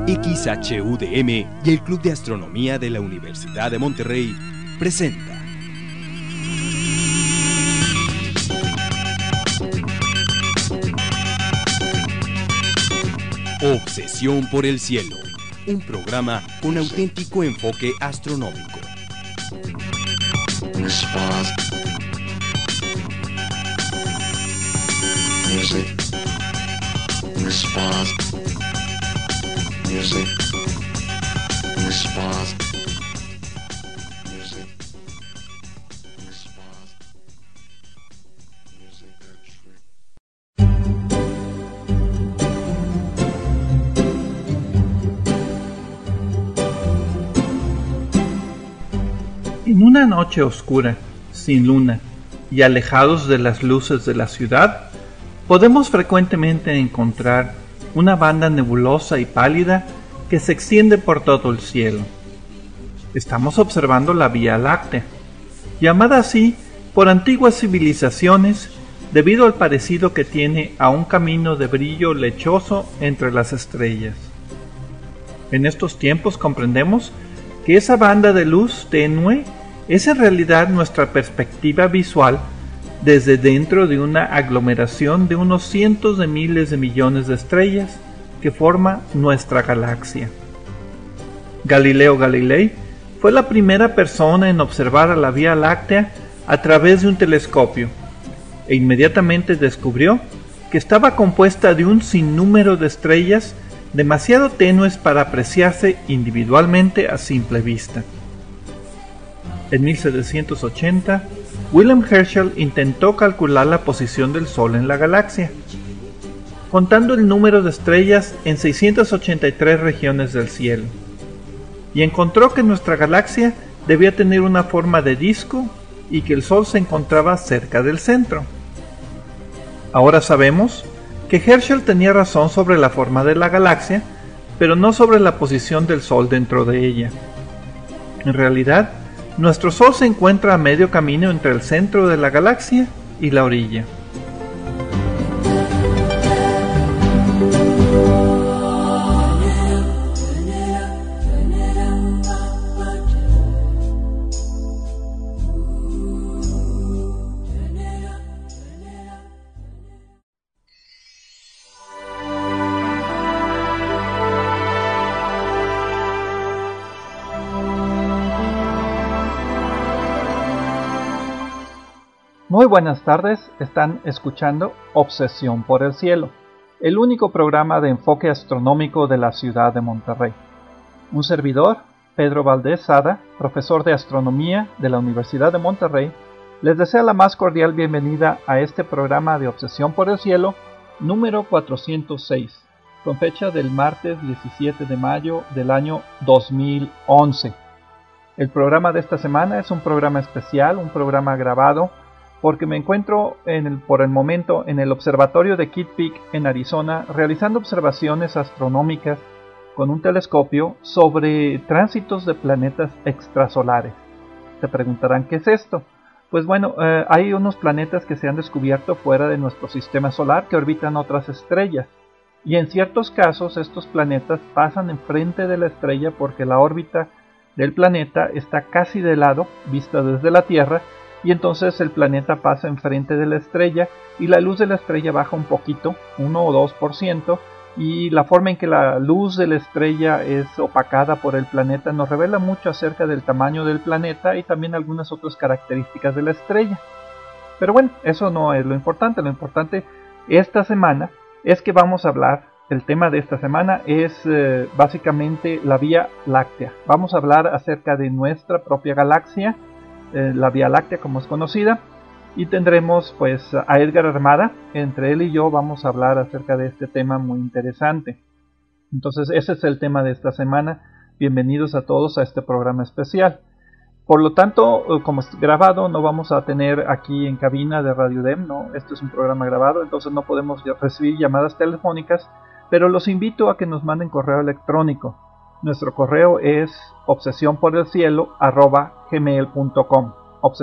XHUDM y el Club de Astronomía de la Universidad de Monterrey presenta Obsesión por el Cielo, un programa con auténtico enfoque astronómico. En una noche oscura, sin luna y alejados de las luces de la ciudad, podemos frecuentemente encontrar una banda nebulosa y pálida que se extiende por todo el cielo. Estamos observando la Vía Láctea, llamada así por antiguas civilizaciones debido al parecido que tiene a un camino de brillo lechoso entre las estrellas. En estos tiempos comprendemos que esa banda de luz tenue es en realidad nuestra perspectiva visual desde dentro de una aglomeración de unos cientos de miles de millones de estrellas que forma nuestra galaxia. Galileo Galilei fue la primera persona en observar a la Vía Láctea a través de un telescopio e inmediatamente descubrió que estaba compuesta de un sinnúmero de estrellas demasiado tenues para apreciarse individualmente a simple vista. En 1780, Wilhelm Herschel intentó calcular la posición del Sol en la galaxia, contando el número de estrellas en 683 regiones del cielo, y encontró que nuestra galaxia debía tener una forma de disco y que el Sol se encontraba cerca del centro. Ahora sabemos que Herschel tenía razón sobre la forma de la galaxia, pero no sobre la posición del Sol dentro de ella. En realidad, nuestro Sol se encuentra a medio camino entre el centro de la galaxia y la orilla. Muy buenas tardes, están escuchando Obsesión por el Cielo, el único programa de enfoque astronómico de la ciudad de Monterrey. Un servidor, Pedro Valdés Sada, profesor de astronomía de la Universidad de Monterrey, les desea la más cordial bienvenida a este programa de Obsesión por el Cielo, número 406, con fecha del martes 17 de mayo del año 2011. El programa de esta semana es un programa especial, un programa grabado, porque me encuentro por el momento en el observatorio de Kitt Peak en Arizona realizando observaciones astronómicas con un telescopio sobre tránsitos de planetas extrasolares. Se preguntarán, ¿qué es esto? Pues bueno, hay unos planetas que se han descubierto fuera de nuestro sistema solar que orbitan otras estrellas, y en ciertos casos estos planetas pasan enfrente de la estrella porque la órbita del planeta está casi de lado, vista desde la Tierra, y entonces el planeta pasa enfrente de la estrella y la luz de la estrella baja un poquito, 1 o 2%, y la forma en que la luz de la estrella es opacada por el planeta nos revela mucho acerca del tamaño del planeta y también algunas otras características de la estrella. Pero bueno, eso no es lo importante esta semana es que vamos a hablar, el tema de esta semana es básicamente la Vía Láctea. Vamos a hablar acerca de nuestra propia galaxia, la Vía Láctea como es conocida, y tendremos pues a Edgar Armada. Entre él y yo vamos a hablar acerca de este tema muy interesante. Entonces ese es el tema de esta semana. Bienvenidos a todos a este programa especial. Por lo tanto, como es grabado, no vamos a tener aquí en cabina de Radio UDEM, ¿no? Esto es un programa grabado, entonces no podemos recibir llamadas telefónicas, pero los invito a que nos manden correo electrónico. Nuestro correo es obsesionporelcielo@gmail.com,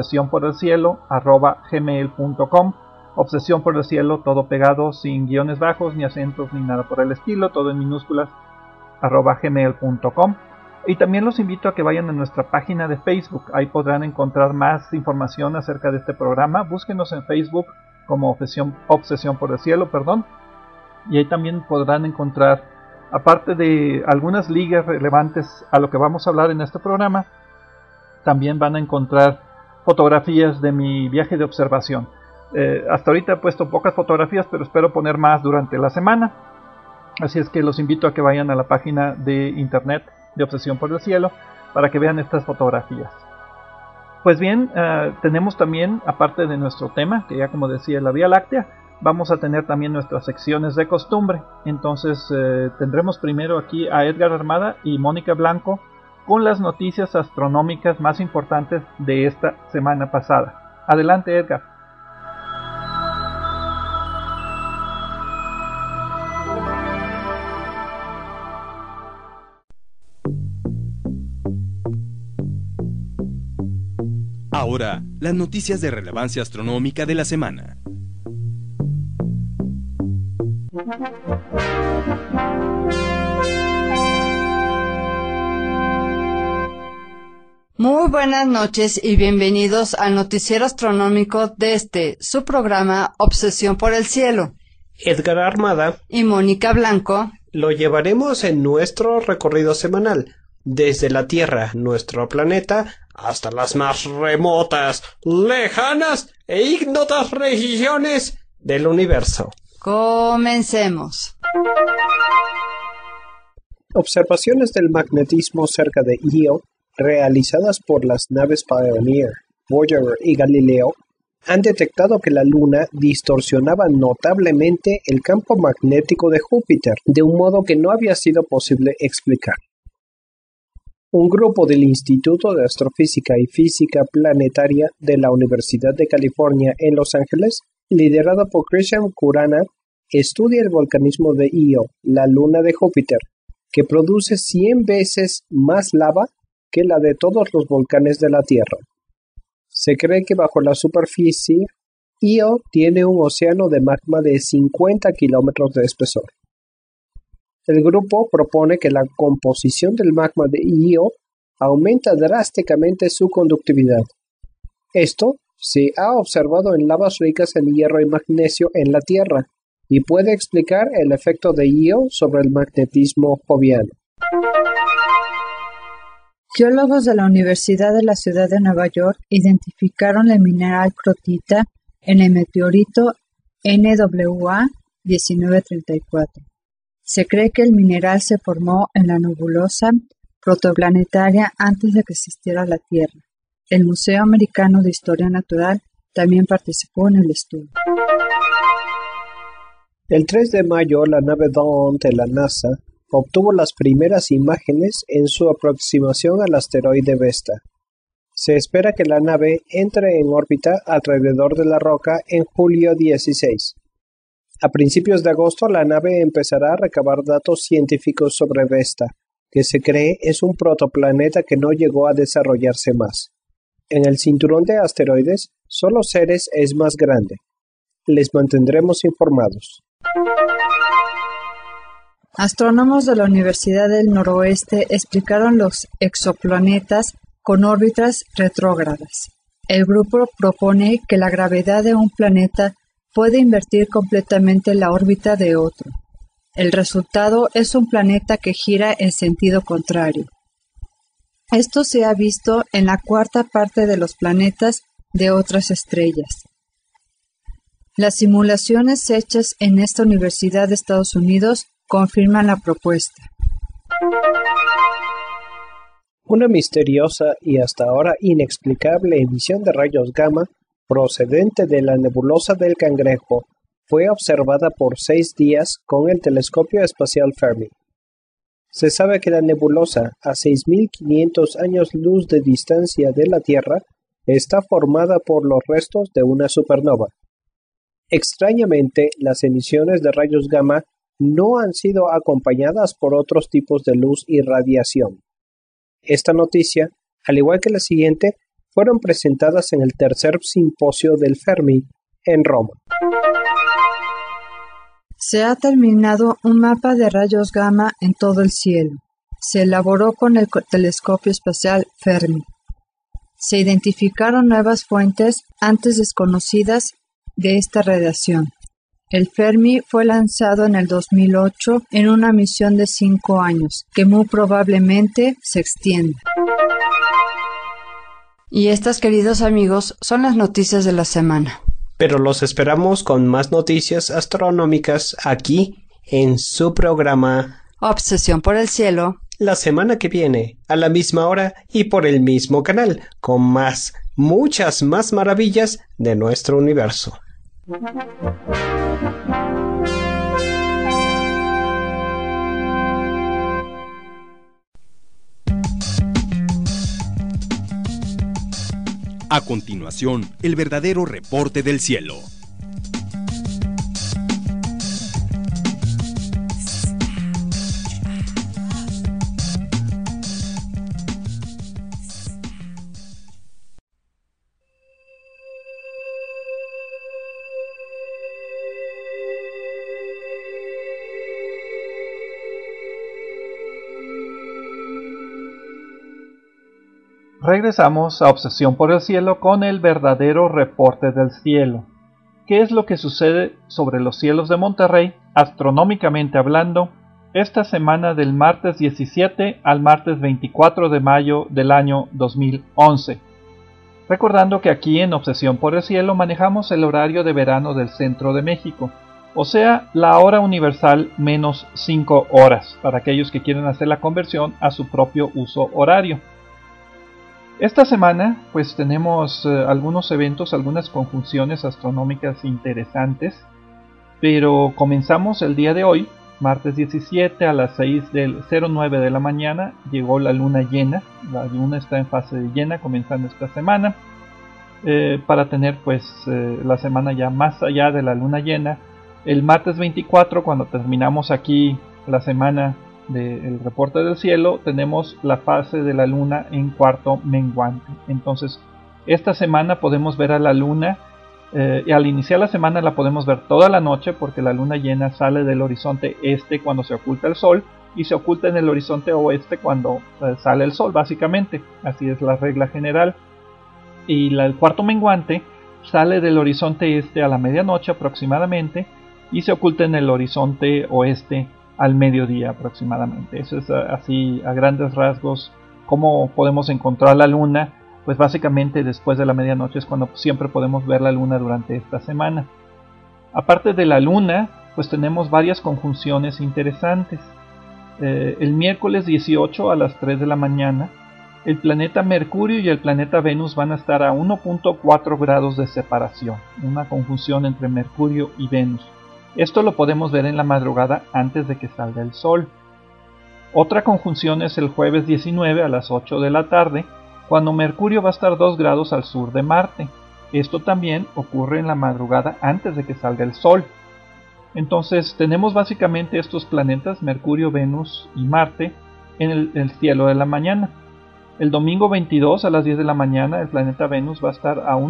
obsesionporelcielo@gmail.com, Obsesión por el Cielo, todo pegado, sin guiones bajos, ni acentos, ni nada por el estilo, todo en minúsculas. obsesiónporelcielo@gmail.com. Y también los invito a que vayan a nuestra página de Facebook. Ahí podrán encontrar más información acerca de este programa. Búsquenos en Facebook como Obsesión por el Cielo, y ahí también podrán encontrar, aparte de algunas ligas relevantes a lo que vamos a hablar en este programa, también van a encontrar fotografías de mi viaje de observación. Hasta ahorita he puesto pocas fotografías, pero espero poner más durante la semana. Así es que los invito a que vayan a la página de internet de Obsesión por el Cielo para que vean estas fotografías. Pues bien, tenemos también, aparte de nuestro tema, que ya como decía, la Vía Láctea, vamos a tener también nuestras secciones de costumbre. Entonces tendremos primero aquí a Edgar Armada y Mónica Blanco con las noticias astronómicas más importantes de esta semana pasada. Adelante, Edgar. Ahora, las noticias de relevancia astronómica de la semana. Muy buenas noches y bienvenidos al noticiero astronómico de su programa Obsesión por el Cielo. Edgar Armada y Mónica Blanco lo llevaremos en nuestro recorrido semanal, desde la Tierra, nuestro planeta, hasta las más remotas, lejanas e ignotas regiones del universo. Comencemos. Observaciones del magnetismo cerca de Io, realizadas por las naves Pioneer, Voyager y Galileo, han detectado que la Luna distorsionaba notablemente el campo magnético de Júpiter, de un modo que no había sido posible explicar. Un grupo del Instituto de Astrofísica y Física Planetaria de la Universidad de California en Los Ángeles, liderado por Christian Curana, estudia el volcanismo de Io, la luna de Júpiter, que produce 100 veces más lava que la de todos los volcanes de la Tierra. Se cree que bajo la superficie, Io tiene un océano de magma de 50 kilómetros de espesor. El grupo propone que la composición del magma de Io aumenta drásticamente su conductividad. Esto se ha observado en lavas ricas en hierro y magnesio en la Tierra y puede explicar el efecto de Io sobre el magnetismo joviano. Geólogos de la Universidad de la Ciudad de Nueva York identificaron el mineral crotita en el meteorito NWA 1934. Se cree que el mineral se formó en la nebulosa protoplanetaria antes de que existiera la Tierra. El Museo Americano de Historia Natural también participó en el estudio. El 3 de mayo, la nave Dawn de la NASA obtuvo las primeras imágenes en su aproximación al asteroide Vesta. Se espera que la nave entre en órbita alrededor de la roca en julio 16. A principios de agosto, la nave empezará a recabar datos científicos sobre Vesta, que se cree es un protoplaneta que no llegó a desarrollarse más. En el cinturón de asteroides, solo Ceres es más grande. Les mantendremos informados. Astrónomos de la Universidad del Noroeste explicaron los exoplanetas con órbitas retrógradas. El grupo propone que la gravedad de un planeta puede invertir completamente la órbita de otro. El resultado es un planeta que gira en sentido contrario. Esto se ha visto en la cuarta parte de los planetas de otras estrellas. Las simulaciones hechas en esta Universidad de Estados Unidos confirman la propuesta. Una misteriosa y hasta ahora inexplicable emisión de rayos gamma procedente de la nebulosa del Cangrejo fue observada por 6 días con el telescopio espacial Fermi. Se sabe que la nebulosa, a 6.500 años luz de distancia de la Tierra, está formada por los restos de una supernova. Extrañamente, las emisiones de rayos gamma no han sido acompañadas por otros tipos de luz y radiación. Esta noticia, al igual que la siguiente, fueron presentadas en el tercer simposio del Fermi en Roma. Se ha terminado un mapa de rayos gamma en todo el cielo. Se elaboró con el telescopio espacial Fermi. Se identificaron nuevas fuentes antes desconocidas de esta radiación. El Fermi fue lanzado en el 2008 en una misión de 5 años, que muy probablemente se extienda. Y estas, queridos amigos, son las noticias de la semana. Pero los esperamos con más noticias astronómicas aquí en su programa Obsesión por el cielo. La semana que viene, a la misma hora y por el mismo canal, con muchas más maravillas de nuestro universo. A continuación, el verdadero reporte del cielo. Regresamos a Obsesión por el Cielo con el verdadero reporte del cielo. ¿Qué es lo que sucede sobre los cielos de Monterrey, astronómicamente hablando, esta semana del martes 17 al martes 24 de mayo del año 2011? Recordando que aquí en Obsesión por el Cielo manejamos el horario de verano del centro de México, o sea, la hora universal menos 5 horas, para aquellos que quieren hacer la conversión a su propio uso horario. Esta semana pues tenemos algunos eventos, algunas conjunciones astronómicas interesantes, pero comenzamos el día de hoy, martes 17 a las 6:09 de la mañana, llegó la luna llena. La luna está en fase de llena comenzando esta semana, para tener pues la semana ya más allá de la luna llena. El martes 24, cuando terminamos aquí la semana del reporte del cielo, tenemos la fase de la luna en cuarto menguante. Entonces esta semana podemos ver a la luna, y al iniciar la semana la podemos ver toda la noche, porque la luna llena sale del horizonte este cuando se oculta el sol y se oculta en el horizonte oeste cuando sale el sol, básicamente. Así es la regla general. Y el cuarto menguante sale del horizonte este a la medianoche aproximadamente y se oculta en el horizonte oeste al mediodía aproximadamente. Eso es así a grandes rasgos cómo podemos encontrar la luna. Pues básicamente después de la medianoche es cuando siempre podemos ver la luna durante esta semana. Aparte de la luna, pues tenemos varias conjunciones interesantes. El miércoles 18 a las 3 de la mañana, el planeta Mercurio y el planeta Venus van a estar a 1.4 grados de separación, una conjunción entre Mercurio y Venus. Esto lo podemos ver en la madrugada antes de que salga el sol. Otra conjunción es el jueves 19 a las 8 de la tarde, cuando Mercurio va a estar 2 grados al sur de Marte. Esto también ocurre en la madrugada antes de que salga el sol. Entonces tenemos básicamente estos planetas, Mercurio, Venus y Marte, en el cielo de la mañana. El domingo 22 a las 10 de la mañana, el planeta Venus va a estar a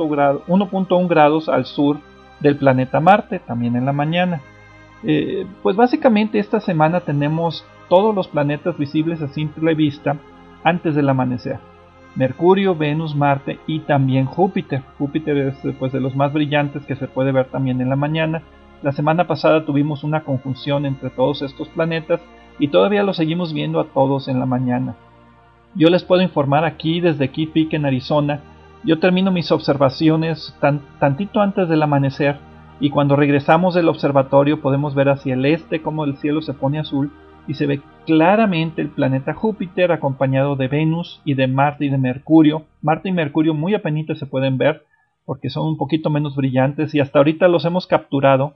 1.1 grados al sur del planeta Marte, también en la mañana. Pues básicamente esta semana tenemos todos los planetas visibles a simple vista antes del amanecer. Mercurio, Venus, Marte y también Júpiter. Júpiter es pues de los más brillantes que se puede ver también en la mañana. La semana pasada tuvimos una conjunción entre todos estos planetas y todavía los seguimos viendo a todos en la mañana. Yo les puedo informar aquí desde Kitt Peak en Arizona. Yo termino mis observaciones tantito antes del amanecer, y cuando regresamos del observatorio podemos ver hacia el este cómo el cielo se pone azul y se ve claramente el planeta Júpiter acompañado de Venus y de Marte y de Mercurio. Marte y Mercurio muy apenitas se pueden ver porque son un poquito menos brillantes y hasta ahorita los hemos capturado.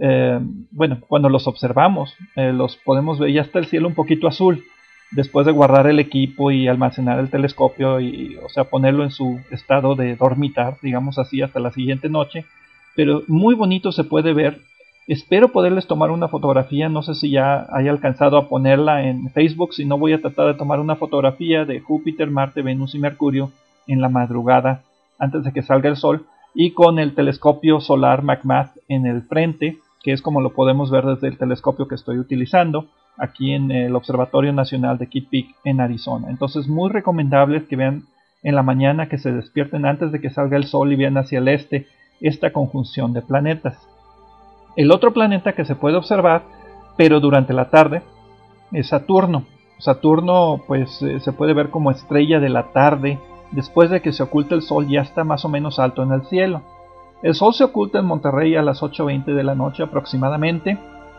Cuando los observamos los podemos ver, ya está el cielo un poquito azul. Después de guardar el equipo y almacenar el telescopio y, ponerlo en su estado de dormitar, digamos así, hasta la siguiente noche. Pero muy bonito se puede ver. Espero poderles tomar una fotografía, no sé si ya haya alcanzado a ponerla en Facebook, si no voy a tratar de tomar una fotografía de Júpiter, Marte, Venus y Mercurio en la madrugada, antes de que salga el sol, y con el telescopio solar McMath en el frente, que es como lo podemos ver desde el telescopio que estoy utilizando aquí en el Observatorio Nacional de Kitt Peak en Arizona. Entonces muy recomendable que vean en la mañana, que se despierten antes de que salga el sol y vean hacia el este esta conjunción de planetas. El otro planeta que se puede observar, pero durante la tarde, es Saturno. Saturno pues se puede ver como estrella de la tarde. Después de que se oculta el sol ya está más o menos alto en el cielo. El sol se oculta en Monterrey a las 8:20 de la noche aproximadamente,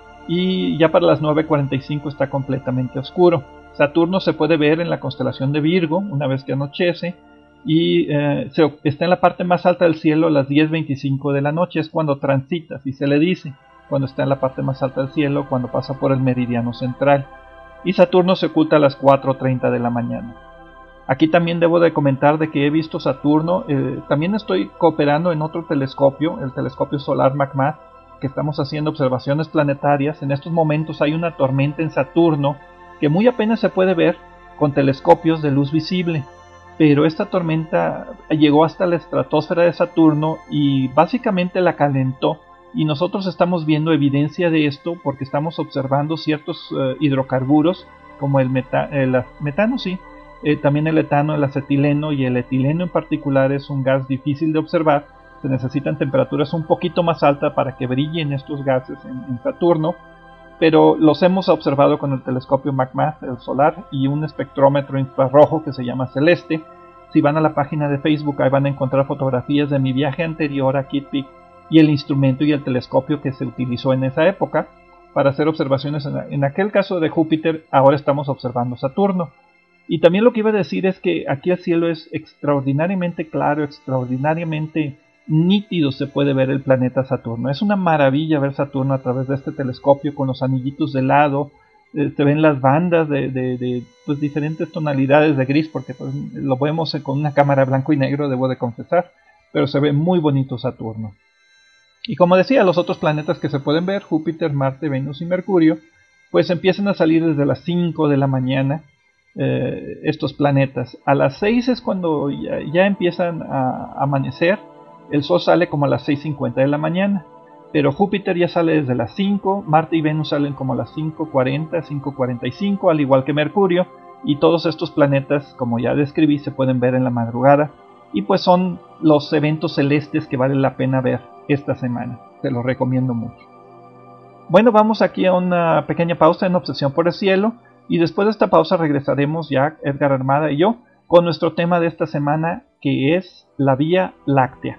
y ya para las 9:45 está completamente oscuro. Saturno se puede ver en la constelación de Virgo una vez que anochece, y está en la parte más alta del cielo a las 10:25 de la noche. Es cuando transita, así se le dice, cuando está en la parte más alta del cielo, cuando pasa por el meridiano central. Y Saturno se oculta a las 4:30 de la mañana. Aquí también debo de comentar de que he visto Saturno. También estoy cooperando en otro telescopio, el telescopio solar McMath, que estamos haciendo observaciones planetarias. En estos momentos hay una tormenta en Saturno que muy apenas se puede ver con telescopios de luz visible, pero esta tormenta llegó hasta la estratosfera de Saturno y básicamente la calentó, y nosotros estamos viendo evidencia de esto porque estamos observando ciertos hidrocarburos como el metano, sí, también el etano, el acetileno y el etileno en particular. Es un gas difícil de observar. Se necesitan temperaturas un poquito más altas para que brillen estos gases en Saturno, pero los hemos observado con el telescopio McMath, el solar, y un espectrómetro infrarrojo que se llama Celeste. Si van a la página de Facebook, ahí van a encontrar fotografías de mi viaje anterior a Kitt Peak y el instrumento y el telescopio que se utilizó en esa época para hacer observaciones. En aquel caso de Júpiter, ahora estamos observando Saturno. Y también lo que iba a decir es que aquí el cielo es extraordinariamente claro, extraordinariamente nítido. Se puede ver el planeta Saturno. Es una maravilla ver Saturno a través de este telescopio con los anillitos de lado. Se ven las bandas de pues, diferentes tonalidades de gris, porque pues, lo vemos con una cámara blanco y negro, debo de confesar, pero se ve muy bonito Saturno. Y como decía, los otros planetas que se pueden ver, Júpiter, Marte, Venus y Mercurio, pues empiezan a salir desde las 5 de la mañana. Estos planetas a las 6 es cuando ya empiezan a amanecer. El Sol sale como a las 6:50 de la mañana, pero Júpiter ya sale desde las 5, Marte y Venus salen como a las 5:40, 5:45, al igual que Mercurio, y todos estos planetas, como ya describí, se pueden ver en la madrugada, y pues son los eventos celestes que vale la pena ver esta semana. Te los recomiendo mucho. Bueno, vamos aquí a una pequeña pausa en Obsesión por el Cielo. Y después de esta pausa regresaremos ya, Edgar Armada y yo, con nuestro tema de esta semana, que es la Vía Láctea.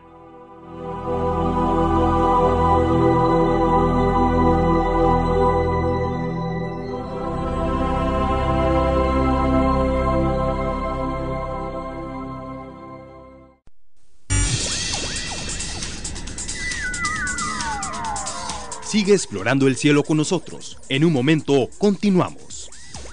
Sigue explorando el cielo con nosotros. En un momento continuamos.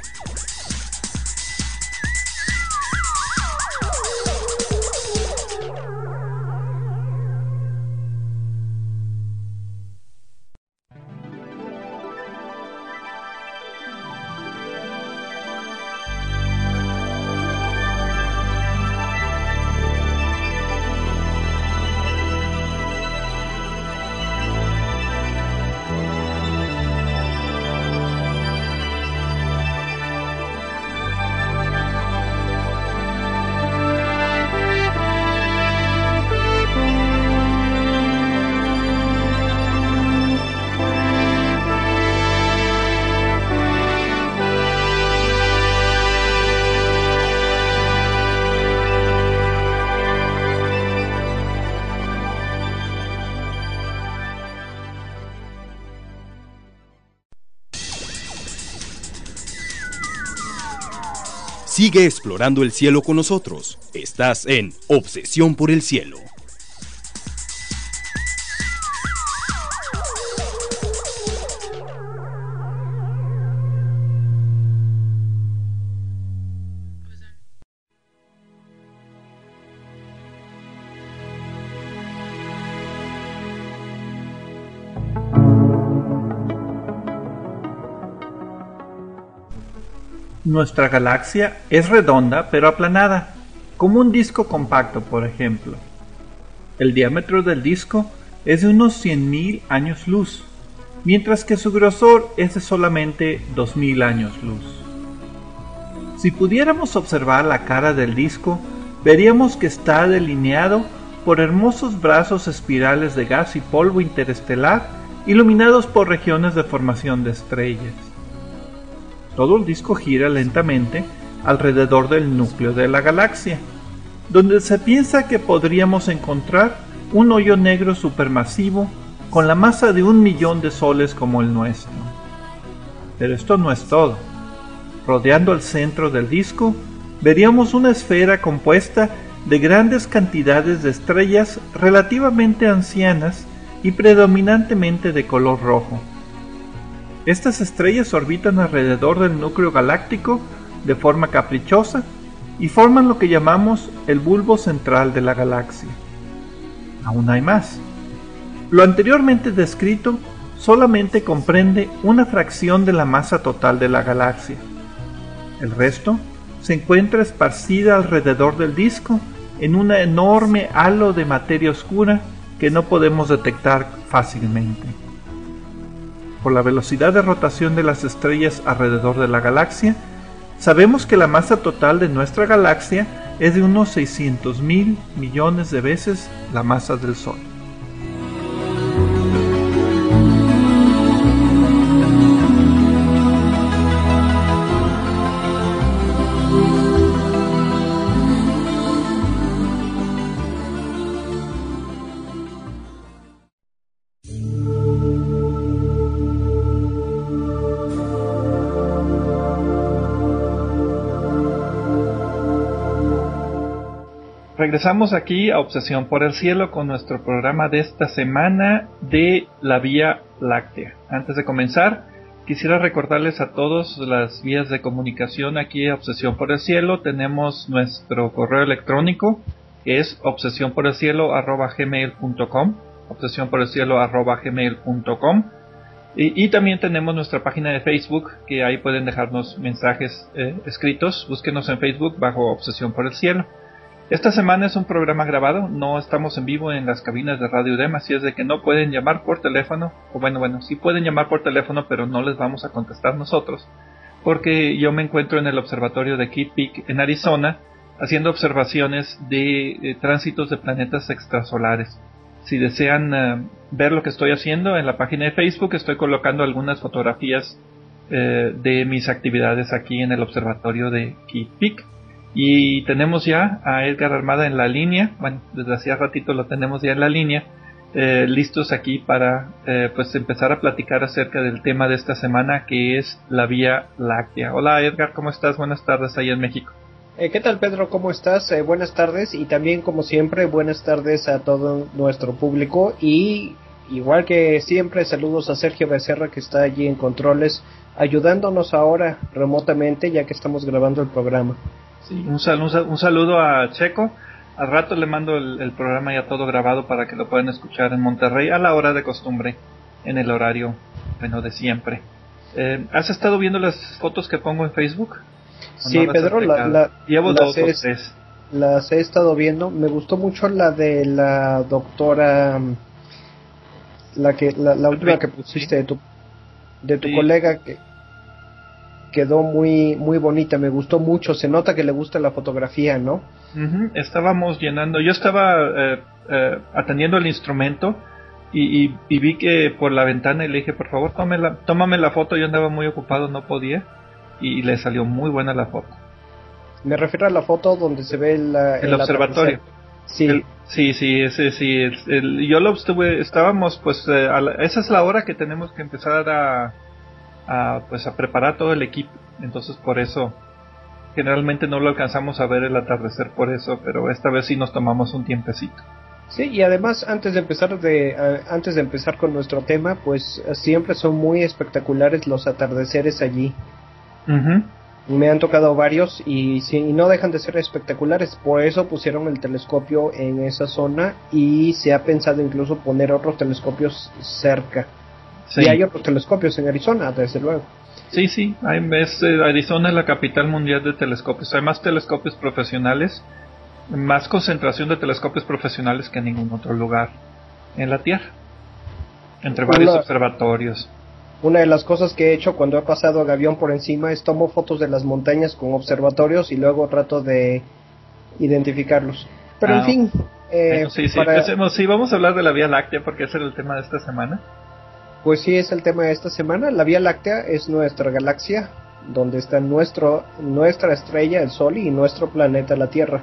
Sigue explorando el cielo con nosotros. Estás en Obsesión por el Cielo. Nuestra galaxia es redonda pero aplanada, como un disco compacto, por ejemplo. El diámetro del disco es de unos 100.000 años luz, mientras que su grosor es de solamente 2000 años luz. Si pudiéramos observar la cara del disco, veríamos que está delineado por hermosos brazos espirales de gas y polvo interestelar iluminados por regiones de formación de estrellas. Todo el disco gira lentamente alrededor del núcleo de la galaxia, donde se piensa que podríamos encontrar un hoyo negro supermasivo con la masa de 1.000.000 de soles como el nuestro. Pero esto no es todo. Rodeando el centro del disco, veríamos una esfera compuesta de grandes cantidades de estrellas relativamente ancianas y predominantemente de color rojo. Estas estrellas orbitan alrededor del núcleo galáctico de forma caprichosa y forman lo que llamamos el bulbo central de la galaxia. Aún hay más. Lo anteriormente descrito solamente comprende una fracción de la masa total de la galaxia. El resto se encuentra esparcida alrededor del disco en un enorme halo de materia oscura que no podemos detectar fácilmente. Por la velocidad de rotación de las estrellas alrededor de la galaxia, sabemos que la masa total de nuestra galaxia es de unos 600.000 millones de veces la masa del Sol. Regresamos aquí a Obsesión por el Cielo con nuestro programa de esta semana de la Vía Láctea. Antes de comenzar, quisiera recordarles a todos las vías de comunicación aquí a Obsesión por el Cielo. Tenemos nuestro correo electrónico, que es obsesionporelcielo@gmail.com, obsesionporelcielo@gmail.com. Y también tenemos nuestra página de Facebook, que ahí pueden dejarnos mensajes escritos. Búsquenos en Facebook bajo Obsesión por el Cielo. Esta semana es un programa grabado, no estamos en vivo en las cabinas de Radio UDEM, así es de que no pueden llamar por teléfono, o bueno, sí pueden llamar por teléfono, pero no les vamos a contestar nosotros, porque yo me encuentro en el observatorio de Kitt Peak en Arizona, haciendo observaciones de tránsitos de planetas extrasolares. Si desean ver lo que estoy haciendo, en la página de Facebook estoy colocando algunas fotografías de mis actividades aquí en el observatorio de Kitt Peak. Y tenemos ya a Edgar Armada en la línea, bueno, desde hacía ratito lo tenemos ya en la línea, listos aquí para pues empezar a platicar acerca del tema de esta semana, que es la Vía Láctea. Hola Edgar, ¿cómo estás? Buenas tardes allá en México. ¿Qué tal Pedro? ¿Cómo estás? Buenas tardes, y también como siempre buenas tardes a todo nuestro público, y igual que siempre saludos a Sergio Becerra, que está allí en controles ayudándonos ahora remotamente ya que estamos grabando el programa. Sí, un saludo a Checo. Al rato le mando el programa ya todo grabado para que lo puedan escuchar en Monterrey a la hora de costumbre, en el horario de siempre. ¿Has estado viendo las fotos que pongo en Facebook? Sí, no Pedro, llevo dos o tres. Las he estado viendo. Me gustó mucho la de la doctora, la última que pusiste, sí, de tu colega, que quedó muy bonita, me gustó mucho, se nota que le gusta la fotografía, ¿no? Estábamos llenando, yo estaba atendiendo el instrumento y vi que por la ventana y le dije, por favor, tómame la foto, yo andaba muy ocupado, no podía, y le salió muy buena la foto. Me refiero a la foto donde se ve el observatorio. Sí. Yo lo estábamos pues, esa es la hora que tenemos que empezar a preparar todo el equipo, entonces por eso generalmente no lo alcanzamos a ver el atardecer por eso, pero esta vez sí nos tomamos un tiempecito. Sí, y además antes de empezar con nuestro tema, pues siempre son muy espectaculares los atardeceres allí. Me han tocado varios y no dejan de ser espectaculares, por eso pusieron el telescopio en esa zona y se ha pensado incluso poner otros telescopios cerca. Sí. Y hay otros telescopios en Arizona, desde luego. Sí, Arizona es la capital mundial de telescopios. Hay más telescopios profesionales, más concentración de telescopios profesionales que en ningún otro lugar en la Tierra. entre varios observatorios. Una de las cosas que he hecho cuando he pasado a Gavión por encima es tomo fotos de las montañas con observatorios y luego trato de identificarlos. Pero en fin... sí, vamos a hablar de la Vía Láctea porque ese era el tema de esta semana. Pues sí, es el tema de esta semana. La Vía Láctea es nuestra galaxia, donde está nuestra estrella, el Sol, y nuestro planeta, la Tierra.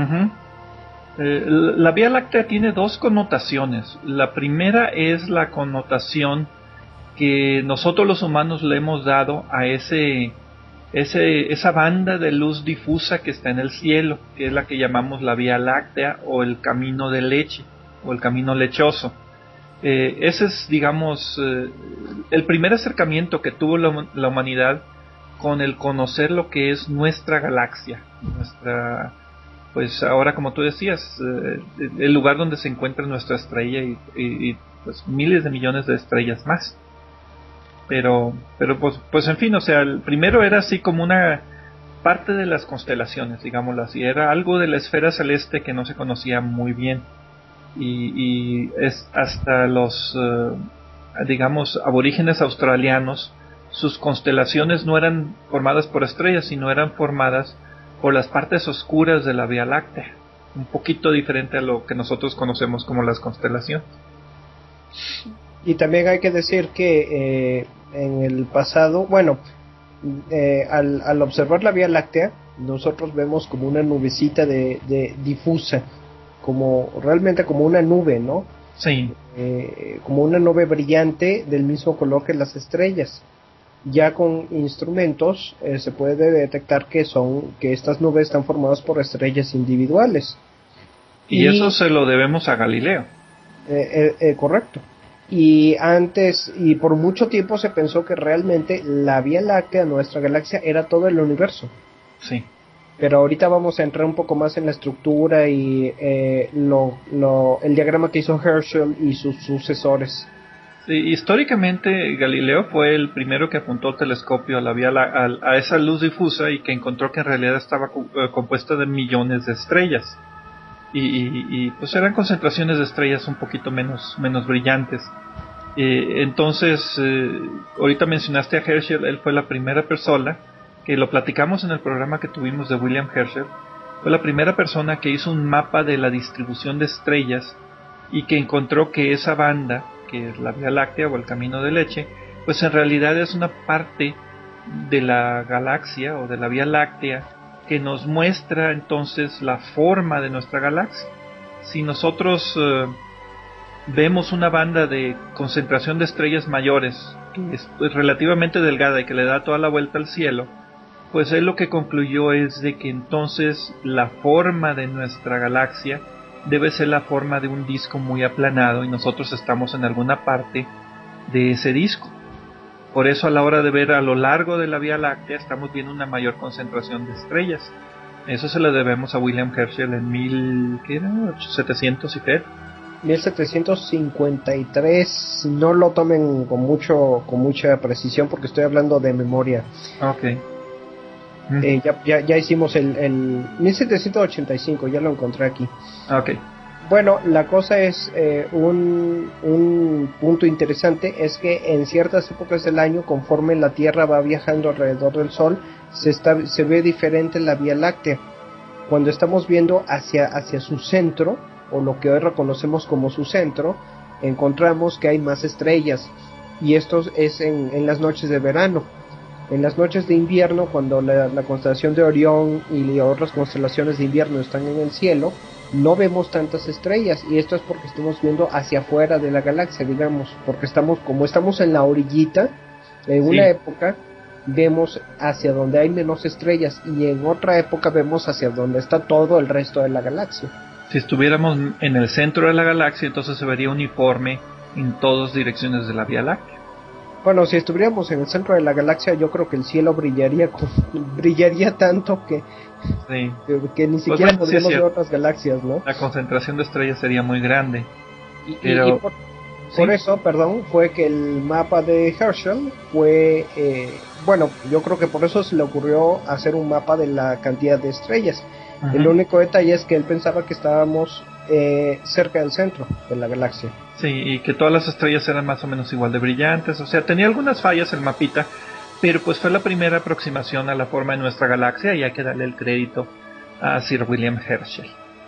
La Vía Láctea tiene dos connotaciones. La primera es la connotación que nosotros los humanos le hemos dado a esa banda de luz difusa que está en el cielo, que es la que llamamos la Vía Láctea o el camino de leche o el camino lechoso. Ese es, digamos, el primer acercamiento que tuvo la humanidad con el conocer lo que es nuestra galaxia, pues ahora, como tú decías, el lugar donde se encuentra nuestra estrella y pues miles de millones de estrellas más. Pero pues en fin, o sea, el primero era así como una parte de las constelaciones, digámoslo así, era algo de la esfera celeste que no se conocía muy bien, y es hasta los digamos aborígenes australianos, sus constelaciones no eran formadas por estrellas, sino eran formadas por las partes oscuras de la Vía Láctea, un poquito diferente a lo que nosotros conocemos como las constelaciones. Y también hay que decir que en el pasado, al observar la Vía Láctea, nosotros vemos como una nubecita de difusa, realmente como una nube, ¿no? Sí. Como una nube brillante del mismo color que las estrellas. Ya con instrumentos se puede detectar que estas nubes están formadas por estrellas individuales. Y eso se lo debemos a Galileo. Correcto. Y por mucho tiempo se pensó que realmente la Vía Láctea, nuestra galaxia, era todo el universo. Sí. Pero ahorita vamos a entrar un poco más en la estructura y el diagrama que hizo Herschel y sus sucesores. Sí, históricamente Galileo fue el primero que apuntó el telescopio a esa luz difusa y que encontró que en realidad estaba compuesta de millones de estrellas. Y pues eran concentraciones de estrellas un poquito menos brillantes. Entonces, ahorita mencionaste a Herschel, él fue la primera persona, que lo platicamos en el programa que tuvimos de William Herschel, fue la primera persona que hizo un mapa de la distribución de estrellas y que encontró que esa banda, que es la Vía Láctea o el camino de leche, pues en realidad es una parte de la galaxia o de la Vía Láctea que nos muestra entonces la forma de nuestra galaxia. Si nosotros vemos una banda de concentración de estrellas mayores que es pues, relativamente delgada y que le da toda la vuelta al cielo, pues él lo que concluyó es de que entonces la forma de nuestra galaxia debe ser la forma de un disco muy aplanado y nosotros estamos en alguna parte de ese disco. Por eso a la hora de ver a lo largo de la Vía Láctea estamos viendo una mayor concentración de estrellas. Eso se lo debemos a William Herschel en 1700 y qué. 1753, no lo tomen con mucha precisión porque estoy hablando de memoria. Okay. Ya hicimos el 1785, ya lo encontré aquí. Okay. Bueno, la cosa es, un punto interesante es que en ciertas épocas del año, conforme la Tierra va viajando alrededor del Sol, se ve diferente la Vía Láctea. Cuando estamos viendo hacia su centro, o lo que hoy reconocemos como su centro, encontramos que hay más estrellas, y esto es en las noches de verano. En las noches de invierno, cuando la constelación de Orión y otras constelaciones de invierno están en el cielo, no vemos tantas estrellas, y esto es porque estamos viendo hacia afuera de la galaxia, digamos, porque estamos en la orillita. En una época vemos hacia donde hay menos estrellas, y en otra época vemos hacia donde está todo el resto de la galaxia. Si estuviéramos en el centro de la galaxia, entonces se vería uniforme en todas direcciones de la Vía Láctea. Bueno, si estuviéramos en el centro de la galaxia, yo creo que el cielo brillaría tanto que ni siquiera podríamos ver otras galaxias, ¿no? La concentración de estrellas sería muy grande. Y por eso, fue que el mapa de Herschel fue... yo creo que por eso se le ocurrió hacer un mapa de la cantidad de estrellas. Uh-huh. El único detalle es que él pensaba que estábamos cerca del centro de la galaxia. Sí, y que todas las estrellas eran más o menos igual de brillantes, o sea, tenía algunas fallas el mapita, pero pues fue la primera aproximación a la forma de nuestra galaxia y hay que darle el crédito a Sir William Herschel.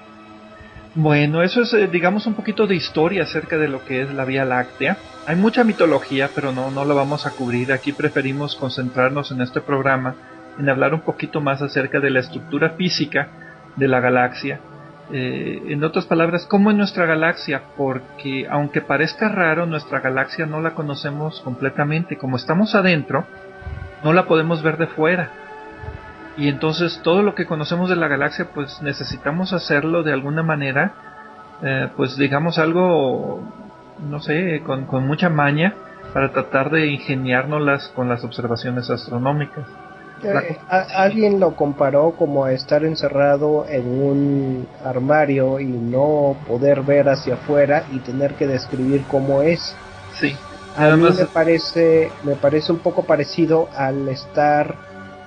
Bueno, eso es, digamos, un poquito de historia acerca de lo que es la Vía Láctea. Hay mucha mitología, pero no la vamos a cubrir. Aquí preferimos concentrarnos en este programa en hablar un poquito más acerca de la estructura física de la galaxia. En otras palabras, ¿cómo es nuestra galaxia? Porque aunque parezca raro, nuestra galaxia no la conocemos completamente. Como estamos adentro, no la podemos ver de fuera. Y entonces todo lo que conocemos de la galaxia, pues necesitamos hacerlo de alguna manera, pues digamos algo, no sé, con mucha maña, para tratar de ingeniárnoslas con las observaciones astronómicas. Alguien lo comparó como a estar encerrado en un armario y no poder ver hacia afuera y tener que describir cómo es. Sí. A mí me parece un poco parecido al estar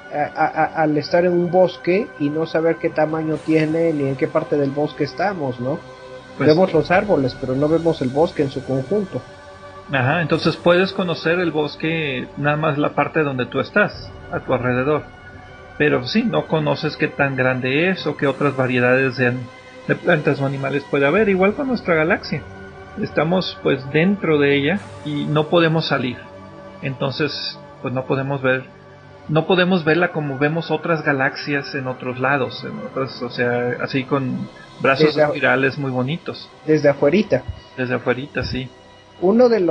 en un bosque y no saber qué tamaño tiene ni en qué parte del bosque estamos, ¿no? Pues vemos los árboles, pero no vemos el bosque en su conjunto. Ajá, entonces puedes conocer el bosque nada más la parte donde tú estás, a tu alrededor. Pero sí, no conoces qué tan grande es o qué otras variedades de plantas o animales puede haber, igual con nuestra galaxia. Estamos pues dentro de ella y no podemos salir. Entonces, pues no podemos verla como vemos otras galaxias en otros lados, o sea, así con brazos espirales muy bonitos. Desde afuerita. Desde afuerita, sí. Uno de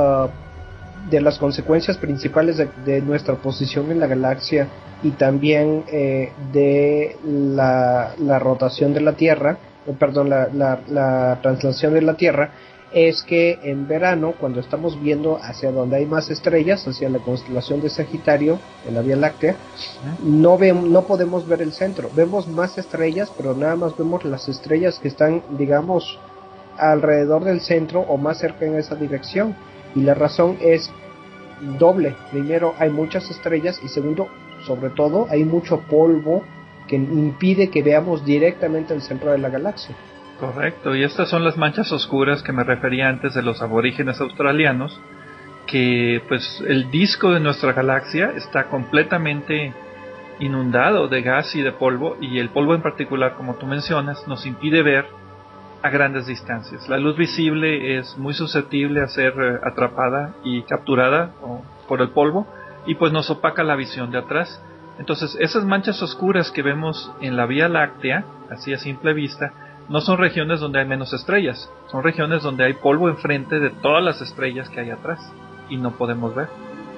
las consecuencias principales de nuestra posición en la galaxia y también de la rotación de la Tierra, la translación de la Tierra, es que en verano, cuando estamos viendo hacia donde hay más estrellas, hacia la constelación de Sagitario, en la Vía Láctea, no podemos ver el centro. Vemos más estrellas, pero nada más vemos las estrellas que están, digamos, alrededor del centro o más cerca en esa dirección. Y la razón es doble. Primero, hay muchas estrellas y segundo, sobre todo, hay mucho polvo que impide que veamos directamente el centro de la galaxia. Correcto, y estas son las manchas oscuras que me refería antes de los aborígenes australianos, que pues el disco de nuestra galaxia está completamente inundado de gas y de polvo, y el polvo en particular, como tú mencionas, nos impide ver a grandes distancias. La luz visible es muy susceptible a ser atrapada y capturada por el polvo, y pues nos opaca la visión de atrás. Entonces esas manchas oscuras que vemos en la Vía Láctea, así a simple vista, no son regiones donde hay menos estrellas, son regiones donde hay polvo enfrente de todas las estrellas que hay atrás y no podemos ver.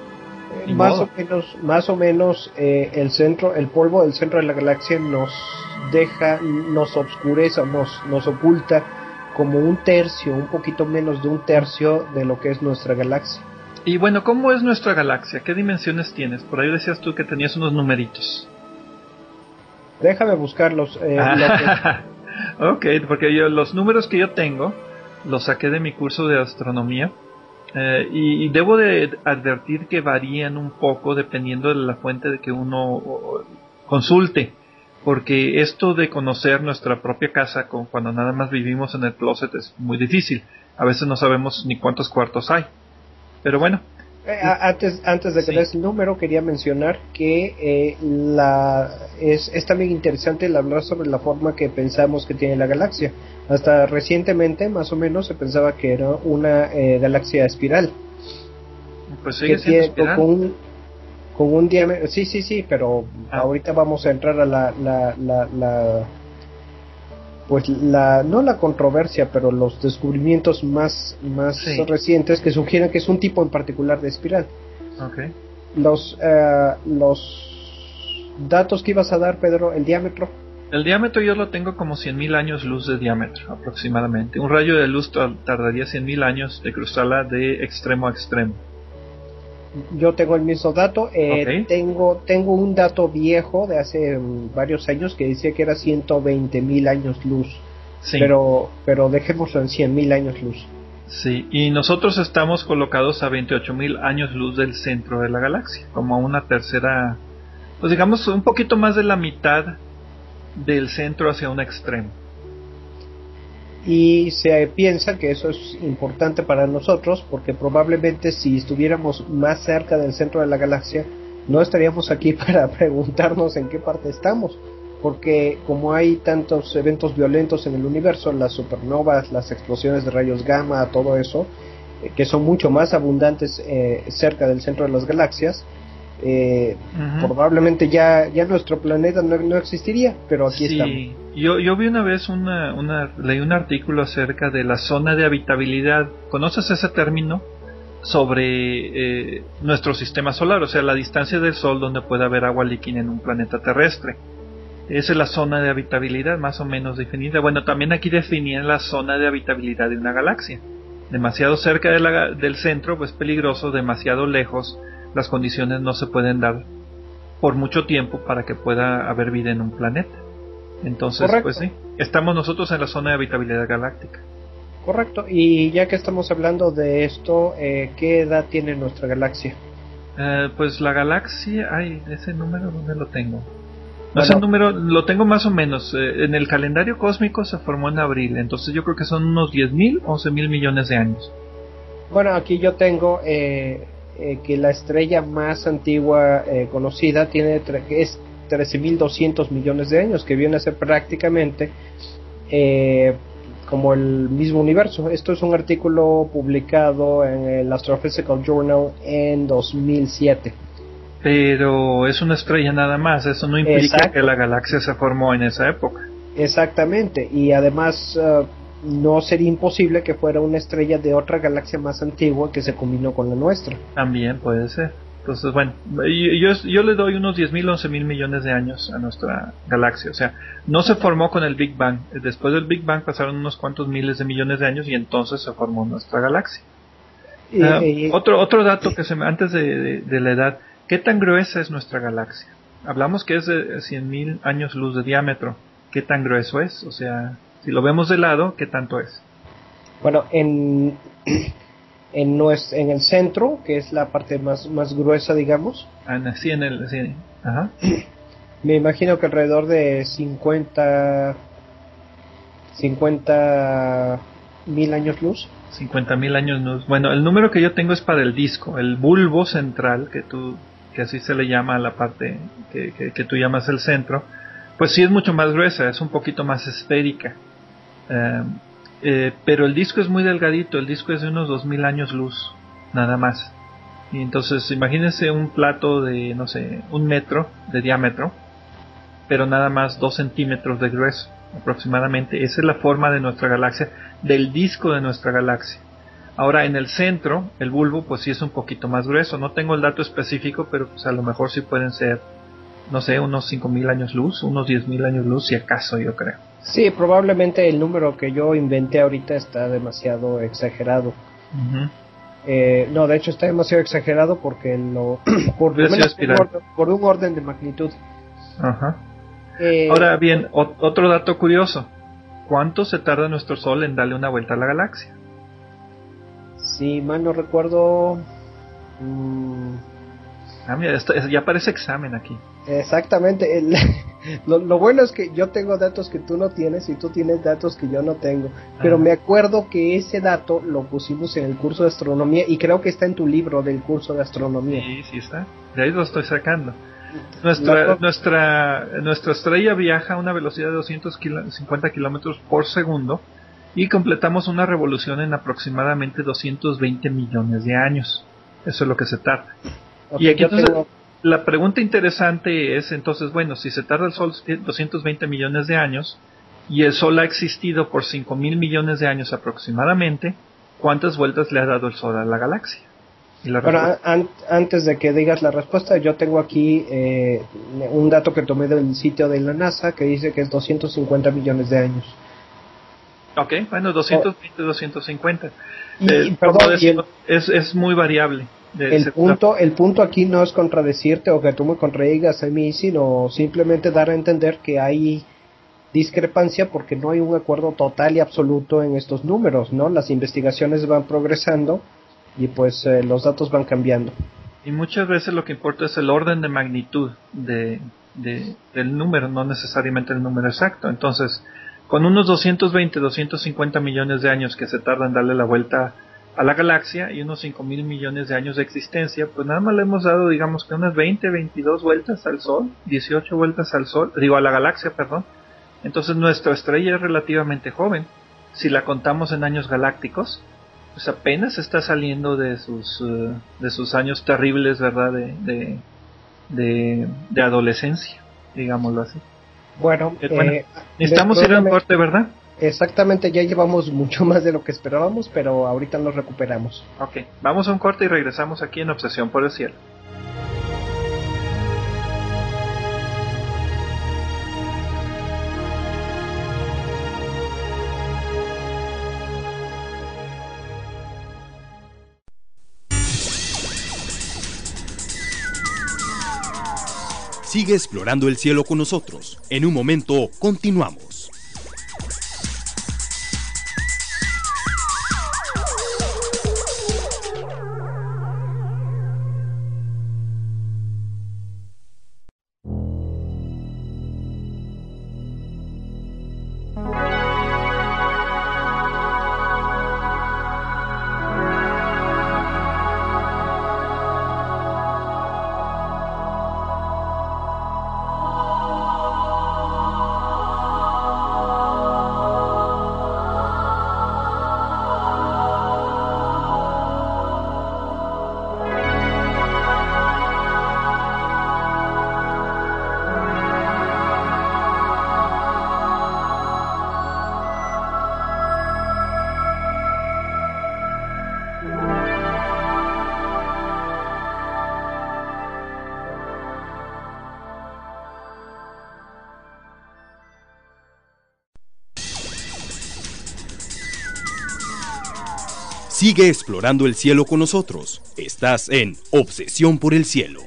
Más o menos el polvo del centro de la galaxia nos obscurece, nos oculta como un poquito menos de un tercio de lo que es nuestra galaxia. Y bueno, ¿cómo es nuestra galaxia? ¿Qué dimensiones tienes? Por ahí decías tú que tenías unos numeritos. Déjame buscarlos. Ok, porque los números que yo tengo los saqué de mi curso de astronomía, y debo de advertir que varían un poco dependiendo de la fuente de que uno consulte, porque esto de conocer nuestra propia casa cuando nada más vivimos en el closet es muy difícil. A veces no sabemos ni cuántos cuartos hay, pero bueno. Antes de que des el número, quería mencionar que es también interesante el hablar sobre la forma que pensamos que tiene la galaxia. Hasta recientemente, más o menos, se pensaba que era una galaxia espiral. Pues sigue siendo espiral. Con un diámetro. Sí, pero ahorita vamos a entrar a no la controversia, pero los descubrimientos más recientes que sugieren que es un tipo en particular de espiral. Okay. Los datos que ibas a dar, Pedro, el diámetro. El diámetro yo lo tengo como 100.000 años luz de diámetro aproximadamente. Un rayo de luz tardaría 100.000 años de cruzarla de extremo a extremo. Yo tengo el mismo dato. Okay. Tengo un dato viejo de hace varios años que decía que era 120.000 años luz. Sí. Pero dejémoslo en 100.000 años luz. Sí, y nosotros estamos colocados a 28.000 años luz del centro de la galaxia, como a una tercera, pues digamos un poquito más de la mitad del centro hacia un extremo. y se piensa que eso es importante para nosotros porque probablemente si estuviéramos más cerca del centro de la galaxia no estaríamos aquí para preguntarnos en qué parte estamos, porque como hay tantos eventos violentos en el universo, las supernovas, las explosiones de rayos gamma, todo eso, que son mucho más abundantes cerca del centro de las galaxias, probablemente ya nuestro planeta no existiría, pero aquí estamos. Yo vi una vez leí un artículo acerca de la zona de habitabilidad. ¿Conoces ese término? Sobre nuestro sistema solar, o sea, la distancia del Sol donde puede haber agua líquida en un planeta terrestre. Esa es la zona de habitabilidad más o menos definida. Bueno, también aquí definían la zona de habitabilidad de una galaxia. Demasiado cerca del centro, pues peligroso; demasiado lejos, las condiciones no se pueden dar por mucho tiempo para que pueda haber vida en un planeta. Entonces, correcto, pues sí, estamos nosotros en la zona de habitabilidad galáctica. Correcto, y ya que estamos hablando de esto, ¿qué edad tiene nuestra galaxia? Pues la galaxia, ese número, ¿dónde lo tengo? No, ese número lo tengo más o menos, en el calendario cósmico se formó en abril, entonces yo creo que son unos 10.000, 11.000 millones de años. Bueno, aquí yo tengo que la estrella más antigua conocida es 13.200 millones de años, que viene a ser prácticamente como el mismo universo. Esto es un artículo publicado en el Astrophysical Journal en 2007. Pero es una estrella nada más, eso no implica que la galaxia se formó en esa época. Exactamente, y además no sería imposible que fuera una estrella de otra galaxia más antigua que se combinó con la nuestra. También puede ser. Entonces, bueno, yo le doy unos 10.000, 11.000 millones de años a nuestra galaxia. O sea, no se formó con el Big Bang. Después del Big Bang pasaron unos cuantos miles de millones de años y entonces se formó nuestra galaxia. Otro dato que antes de la edad, ¿qué tan gruesa es nuestra galaxia? Hablamos que es de 100.000 años luz de diámetro. ¿Qué tan grueso es? O sea, si lo vemos de lado, ¿qué tanto es? Bueno, en el centro, que es la parte más gruesa, digamos. Sí, ajá. Me imagino que alrededor de 50.000 años luz. 50.000 años luz. Bueno, el número que yo tengo es para el disco, el bulbo central, que así se le llama a la parte que tú llamas el centro. Pues sí es mucho más gruesa, es un poquito más esférica. Pero el disco es muy delgadito, el disco es de unos 2.000 años luz, nada más. Y entonces imagínense un plato de, no sé, 1 metro de diámetro, pero nada más 2 centímetros de grueso, aproximadamente. Esa es la forma de nuestra galaxia, del disco de nuestra galaxia. Ahora en el centro, el bulbo, pues sí es un poquito más grueso. No tengo el dato específico, pero pues a lo mejor sí pueden ser, no sé, unos 5.000 años luz, unos 10.000 años luz, si acaso, yo creo. Sí, probablemente el número que yo inventé ahorita está demasiado exagerado. Uh-huh. No, de hecho está demasiado exagerado porque por un orden de magnitud. Ajá. Ahora bien, otro dato curioso. ¿Cuánto se tarda nuestro Sol en darle una vuelta a la galaxia? Si mal no recuerdo... mira, ya parece examen aquí. Exactamente. Lo bueno es que yo tengo datos que tú no tienes y tú tienes datos que yo no tengo. Pero me acuerdo que ese dato lo pusimos en el curso de astronomía y creo que está en tu libro del curso de astronomía. Sí está. De ahí lo estoy sacando. Nuestra estrella viaja a una velocidad de 250 kilómetros por segundo y completamos una revolución en aproximadamente 220 millones de años. Eso es lo que se tarda. Okay, y aquí entonces la pregunta interesante es entonces, bueno, si se tarda el Sol 220 millones de años y el Sol ha existido por 5.000 millones de años aproximadamente, ¿cuántas vueltas le ha dado el Sol a la galaxia? Bueno, antes de que digas la respuesta, yo tengo aquí un dato que tomé del sitio de la NASA que dice que es 250 millones de años. Ok, bueno, 220, 250. Perdón, es muy variable. El punto aquí no es contradecirte o que tú me contradigas a mí, sino simplemente dar a entender que hay discrepancia porque no hay un acuerdo total y absoluto en estos números, ¿no? Las investigaciones van progresando y pues los datos van cambiando. Y muchas veces lo que importa es el orden de magnitud del número, no necesariamente el número exacto. Entonces, con unos 250 millones de años que se tarda en darle la vuelta a la galaxia y unos 5.000 millones de años de existencia, pues nada más le hemos dado, digamos que unas 22 vueltas al Sol, 18 vueltas al Sol, a la galaxia, perdón. Entonces nuestra estrella es relativamente joven. Si la contamos en años galácticos, pues apenas está saliendo de sus años terribles, ¿verdad? De adolescencia, digámoslo así. Bueno, necesitamos ir a un corte, ¿verdad? Exactamente, ya llevamos mucho más de lo que esperábamos, pero ahorita nos recuperamos. Ok, vamos a un corte y regresamos aquí en Obsesión por el Cielo. Sigue explorando el cielo con nosotros. En un momento, continuamos. Sigue explorando el cielo con nosotros. Estás en Obsesión por el Cielo.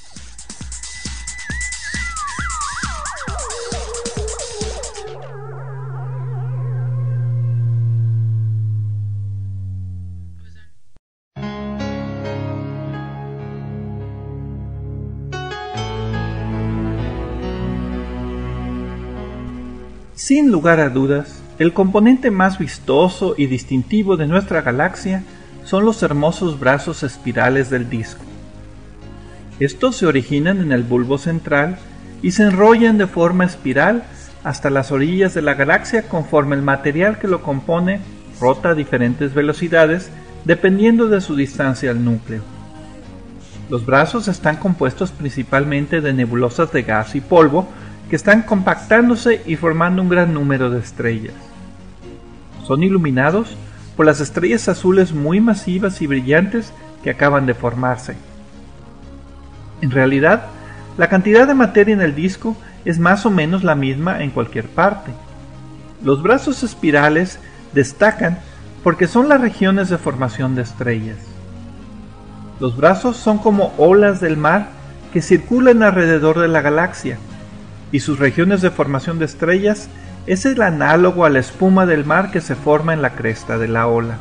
Sin lugar a dudas, el componente más vistoso y distintivo de nuestra galaxia son los hermosos brazos espirales del disco. Estos se originan en el bulbo central y se enrollan de forma espiral hasta las orillas de la galaxia conforme el material que lo compone rota a diferentes velocidades dependiendo de su distancia al núcleo. Los brazos están compuestos principalmente de nebulosas de gas y polvo que están compactándose y formando un gran número de estrellas. Son iluminados por las estrellas azules muy masivas y brillantes que acaban de formarse. En realidad, la cantidad de materia en el disco es más o menos la misma en cualquier parte. Los brazos espirales destacan porque son las regiones de formación de estrellas. Los brazos son como olas del mar que circulan alrededor de la galaxia, y sus regiones de formación de estrellas es el análogo a la espuma del mar que se forma en la cresta de la ola.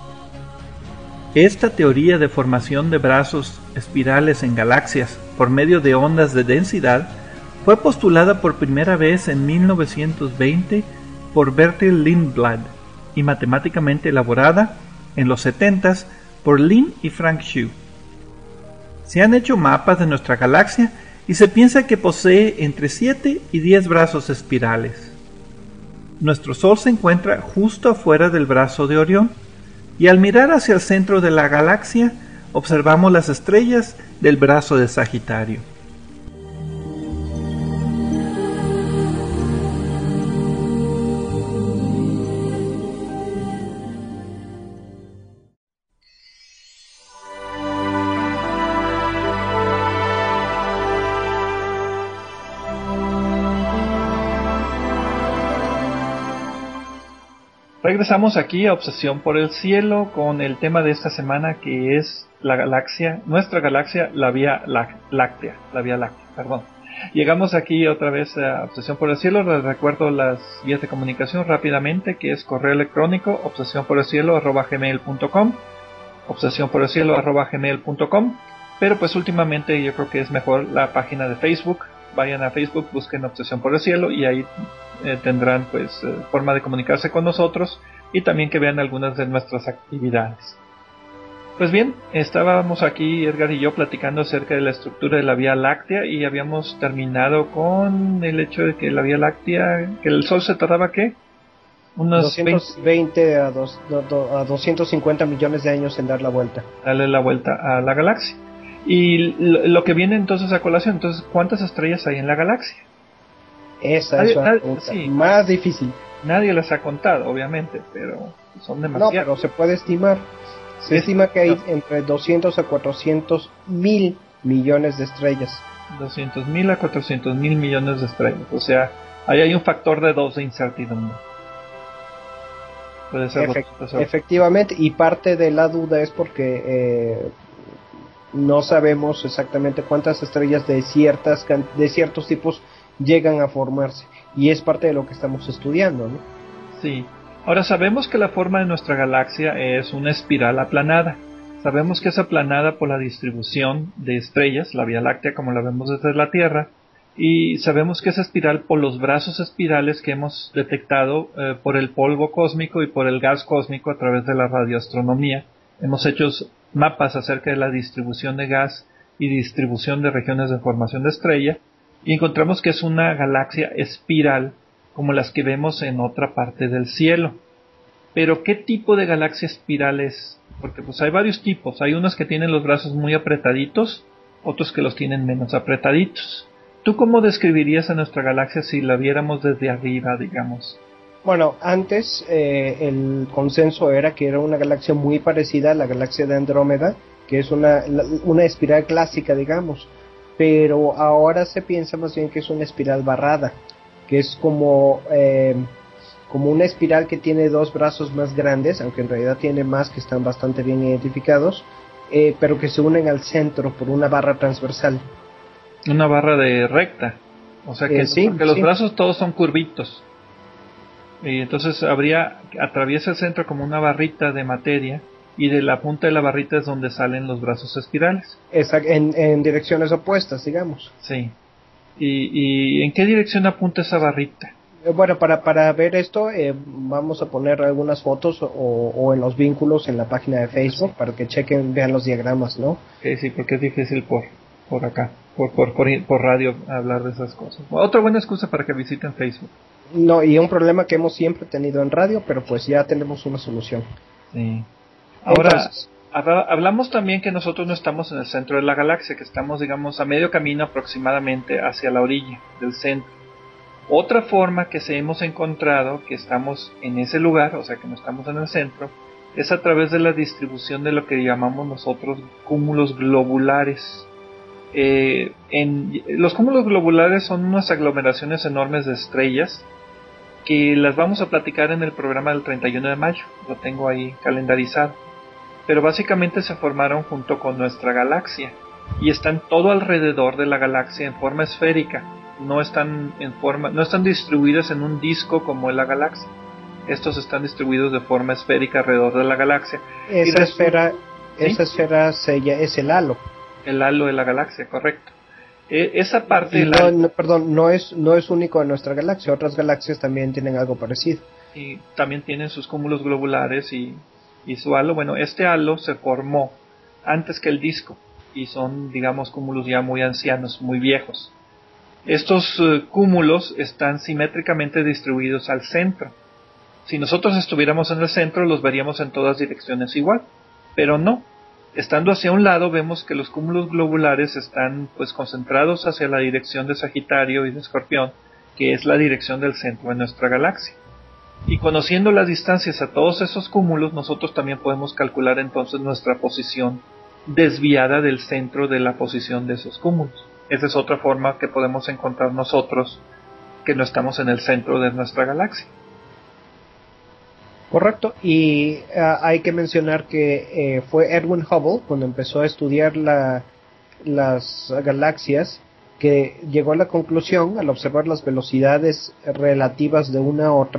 Esta teoría de formación de brazos espirales en galaxias por medio de ondas de densidad fue postulada por primera vez en 1920 por Bertil Lindblad y matemáticamente elaborada en los 70s por Lin y Frank Xu. Se han hecho mapas de nuestra galaxia y se piensa que posee entre 7 y 10 brazos espirales. Nuestro Sol se encuentra justo afuera del brazo de Orión, y al mirar hacia el centro de la galaxia, observamos las estrellas del brazo de Sagitario. Regresamos aquí a Obsesión por el Cielo con el tema de esta semana, que es la galaxia, nuestra galaxia, la Vía Láctea, perdón. Llegamos aquí otra vez a Obsesión por el Cielo. Les recuerdo las vías de comunicación rápidamente, que es correo electrónico obsesionporelcielo@gmail.com, obsesionporelcielo@gmail.com, pero pues últimamente yo creo que es mejor la página de Facebook, vayan a Facebook, busquen Obsesión por el Cielo y ahí tendrán pues forma de comunicarse con nosotros y también que vean algunas de nuestras actividades. Pues bien, estábamos aquí Edgar y yo platicando acerca de la estructura de la Vía Láctea y habíamos terminado con el hecho de que la Vía Láctea, que el Sol se tardaba ¿qué? Unos 220 a 250 millones de años en dar la vuelta. Darle la vuelta a la galaxia. Y lo que viene entonces a colación, entonces, ¿cuántas estrellas hay en la galaxia? Esa es la pregunta más difícil. Nadie las ha contado, obviamente, pero son demasiadas. No, pero se puede estimar. Se estima que hay entre 200 a 400 mil millones de estrellas. 200.000 a 400.000 millones de estrellas. O sea, ahí hay un factor de 2 de incertidumbre. Puede ser efectivamente, y parte de la duda es porque no sabemos exactamente cuántas estrellas de ciertos tipos llegan a formarse, y es parte de lo que estamos estudiando, ¿no? Sí. Ahora sabemos que la forma de nuestra galaxia es una espiral aplanada. Sabemos que es aplanada por la distribución de estrellas, la Vía Láctea como la vemos desde la Tierra, y sabemos que es espiral por los brazos espirales que hemos detectado por el polvo cósmico y por el gas cósmico a través de la radioastronomía. Hemos hecho mapas acerca de la distribución de gas y distribución de regiones de formación de estrella, y encontramos que es una galaxia espiral como las que vemos en otra parte del cielo. Pero ¿qué tipo de galaxia espiral es? Porque pues hay varios tipos. Hay unos que tienen los brazos muy apretaditos, otros que los tienen menos apretaditos. ¿Tú cómo describirías a nuestra galaxia si la viéramos desde arriba, digamos? Bueno, antes el consenso era que era una galaxia muy parecida a la galaxia de Andrómeda, que es una espiral clásica, digamos. Pero ahora se piensa más bien que es una espiral barrada, que es como una espiral que tiene dos brazos más grandes, aunque en realidad tiene más que están bastante bien identificados, pero que se unen al centro por una barra transversal. Una barra de recta, o sea que sí, porque los brazos todos son curvitos, y entonces atraviesa el centro como una barrita de materia, y de la punta de la barrita es donde salen los brazos espirales. En direcciones opuestas, digamos. Sí. ¿Y en qué dirección apunta esa barrita? Bueno, para ver esto vamos a poner algunas fotos o en los vínculos en la página de Facebook, para que vean los diagramas, ¿no? Sí, porque es difícil por acá, por radio hablar de esas cosas. Otra buena excusa para que visiten Facebook. No, y un problema que hemos siempre tenido en radio, pero pues ya tenemos una solución. Sí. Ahora, entonces, hablamos también que nosotros no estamos en el centro de la galaxia, que estamos, digamos, a medio camino aproximadamente hacia la orilla del centro. Otra forma que se hemos encontrado que estamos en ese lugar, o sea que no estamos en el centro, es a través de la distribución de lo que llamamos nosotros cúmulos globulares. Los cúmulos globulares son unas aglomeraciones enormes de estrellas que las vamos a platicar en el programa del 31 de mayo, lo tengo ahí calendarizado. Pero básicamente se formaron junto con nuestra galaxia y están todo alrededor de la galaxia en forma esférica. No están distribuidos en un disco como en la galaxia. Estos están distribuidos de forma esférica alrededor de la galaxia. Esa esfera es el halo. El halo de la galaxia, correcto. Esa parte no es único en nuestra galaxia. Otras galaxias también tienen algo parecido. Y también tienen sus cúmulos globulares y su halo. Bueno, este halo se formó antes que el disco y son, digamos, cúmulos ya muy ancianos, muy viejos. Estos cúmulos están simétricamente distribuidos al centro. Si nosotros estuviéramos en el centro, los veríamos en todas direcciones igual, pero no. Estando hacia un lado, vemos que los cúmulos globulares están pues concentrados hacia la dirección de Sagitario y de Escorpión, que es la dirección del centro de nuestra galaxia. Y conociendo las distancias a todos esos cúmulos, nosotros también podemos calcular entonces nuestra posición desviada del centro de la posición de esos cúmulos. Esa es otra forma que podemos encontrar nosotros que no estamos en el centro de nuestra galaxia. Correcto, y hay que mencionar que fue Edwin Hubble, cuando empezó a estudiar las galaxias, que llegó a la conclusión, al observar las velocidades relativas de una a otra,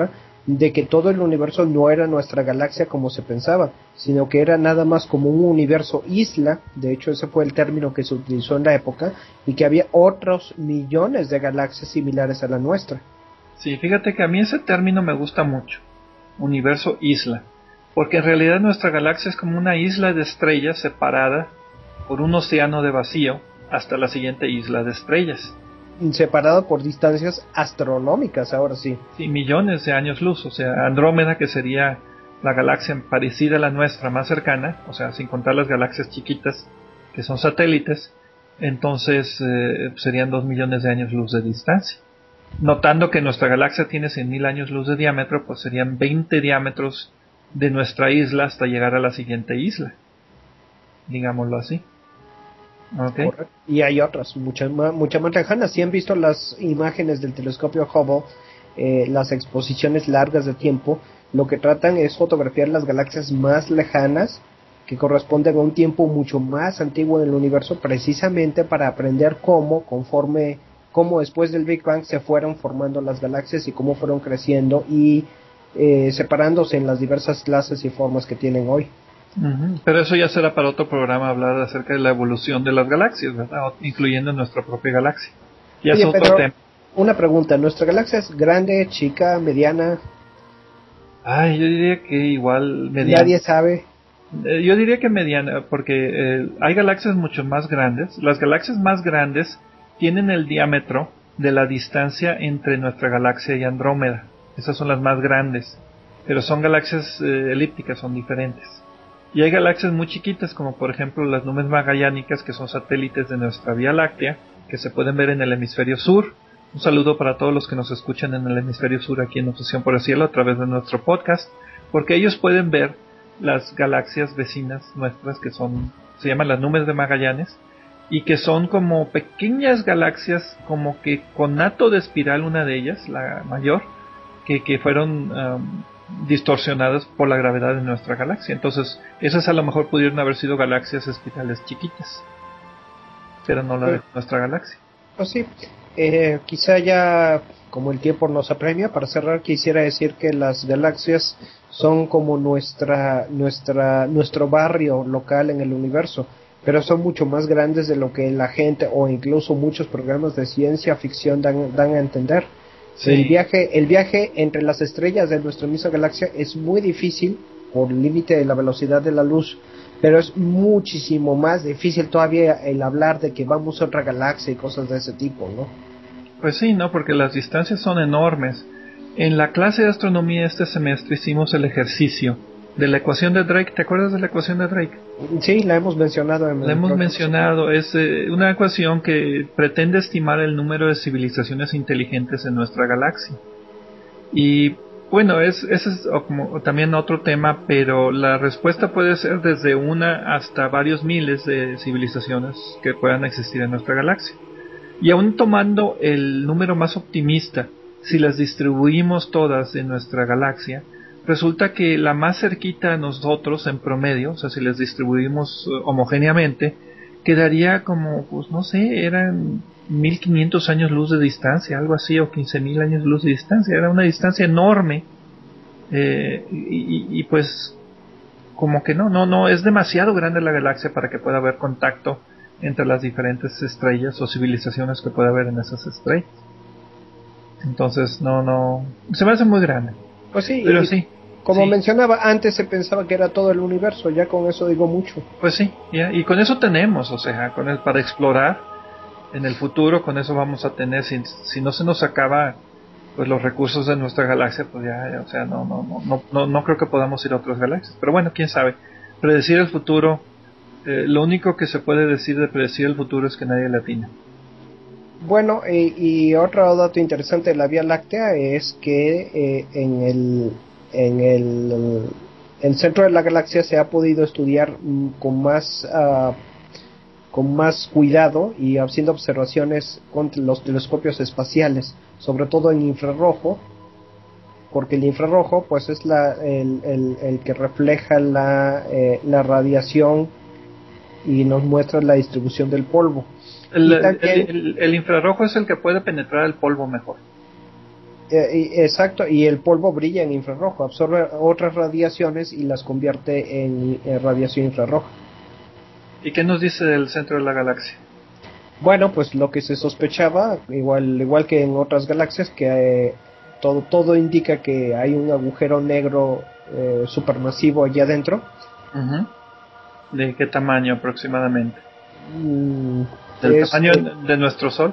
de que todo el universo no era nuestra galaxia como se pensaba, sino que era nada más como un universo isla. De hecho, ese fue el término que se utilizó en la época, y que había otros millones de galaxias similares a la nuestra. Sí, fíjate que a mí ese término me gusta mucho, universo isla, porque en realidad nuestra galaxia es como una isla de estrellas separada por un océano de vacío hasta la siguiente isla de estrellas. Separado por distancias astronómicas, ahora sí. Sí, millones de años luz. O sea, Andrómeda, que sería la galaxia parecida a la nuestra, más cercana, o sea, sin contar las galaxias chiquitas que son satélites, entonces serían 2 millones de años luz de distancia. Notando que nuestra galaxia tiene 100.000 años luz de diámetro, pues serían 20 diámetros de nuestra isla hasta llegar a la siguiente isla, digámoslo así. Okay. Y hay otras, muchas más lejanas. Si han visto las imágenes del telescopio Hubble, las exposiciones largas de tiempo, lo que tratan es fotografiar las galaxias más lejanas, que corresponden a un tiempo mucho más antiguo en el universo, precisamente para aprender cómo después del Big Bang se fueron formando las galaxias y cómo fueron creciendo y separándose en las diversas clases y formas que tienen hoy. Pero eso ya será para otro programa, hablar acerca de la evolución de las galaxias, ¿verdad? Incluyendo nuestra propia galaxia. Ya es otro tema. Una pregunta, ¿nuestra galaxia es grande, chica, mediana? Yo diría que igual mediana. Nadie sabe. Yo diría que mediana, porque hay galaxias mucho más grandes. Las galaxias más grandes tienen el diámetro de la distancia entre nuestra galaxia y Andrómeda. Esas son las más grandes, pero son galaxias elípticas, son diferentes. Y hay galaxias muy chiquitas, como por ejemplo las nubes magallánicas, que son satélites de nuestra Vía Láctea, que se pueden ver en el hemisferio sur. Un saludo para todos los que nos escuchan en el hemisferio sur aquí en Obsesión por el Cielo a través de nuestro podcast, porque ellos pueden ver las galaxias vecinas nuestras, que se llaman las nubes de Magallanes, y que son como pequeñas galaxias, como que con hato de espiral, una de ellas, la mayor, que fueron distorsionadas por la gravedad de nuestra galaxia. Entonces esas a lo mejor pudieron haber sido galaxias espirales chiquitas, pero no la de nuestra galaxia. Pues sí, quizá ya como el tiempo nos apremia, para cerrar quisiera decir que las galaxias son como nuestro barrio local en el universo, pero son mucho más grandes de lo que la gente o incluso muchos programas de ciencia ficción dan a entender. Sí. El viaje entre las estrellas de nuestra misma galaxia es muy difícil por el límite de la velocidad de la luz, pero es muchísimo más difícil todavía el hablar de que vamos a otra galaxia y cosas de ese tipo, ¿no? Pues sí, ¿no? Porque las distancias son enormes. En la clase de astronomía este semestre hicimos el ejercicio de la ecuación de Drake. ¿Te acuerdas de la ecuación de Drake? Sí, la hemos mencionado. Es una ecuación que pretende estimar el número de civilizaciones inteligentes en nuestra galaxia. Y bueno, ese es como también otro tema, pero la respuesta puede ser desde una hasta varios miles de civilizaciones que puedan existir en nuestra galaxia. Y aún tomando el número más optimista, si las distribuimos todas en nuestra galaxia, resulta que la más cerquita a nosotros en promedio, o sea, si las distribuimos homogéneamente, quedaría como, pues no sé, eran 1500 años luz de distancia, algo así, o 15.000 años luz de distancia. Era una distancia enorme, y pues como que no es demasiado grande la galaxia para que pueda haber contacto entre las diferentes estrellas o civilizaciones que pueda haber en esas estrellas. Entonces no se me hace muy grande. Pues sí, pero sí. Como mencionaba antes, se pensaba que era todo el universo, ya con eso digo mucho. Pues sí, ya, y con eso tenemos, o sea, para explorar en el futuro, con eso vamos a tener, si no se nos acaba pues los recursos de nuestra galaxia, pues ya o sea, no creo que podamos ir a otras galaxias, pero bueno, quién sabe. Predecir el futuro, lo único que se puede decir de predecir el futuro es que nadie le atina. Bueno, y otro dato interesante de la Vía Láctea es que en el centro de la galaxia se ha podido estudiar con más cuidado y haciendo observaciones con los telescopios espaciales, sobre todo en infrarrojo, porque el infrarrojo pues es el que refleja la radiación y nos muestra la distribución del polvo. El infrarrojo es el que puede penetrar el polvo mejor. Exacto, y el polvo brilla en infrarrojo, absorbe otras radiaciones y las convierte en radiación infrarroja. ¿Y qué nos dice del centro de la galaxia? Bueno, pues lo que se sospechaba, igual que en otras galaxias, que todo indica que hay un agujero negro supermasivo allá adentro. Uh-huh. ¿De qué tamaño aproximadamente? ¿Del tamaño de nuestro Sol?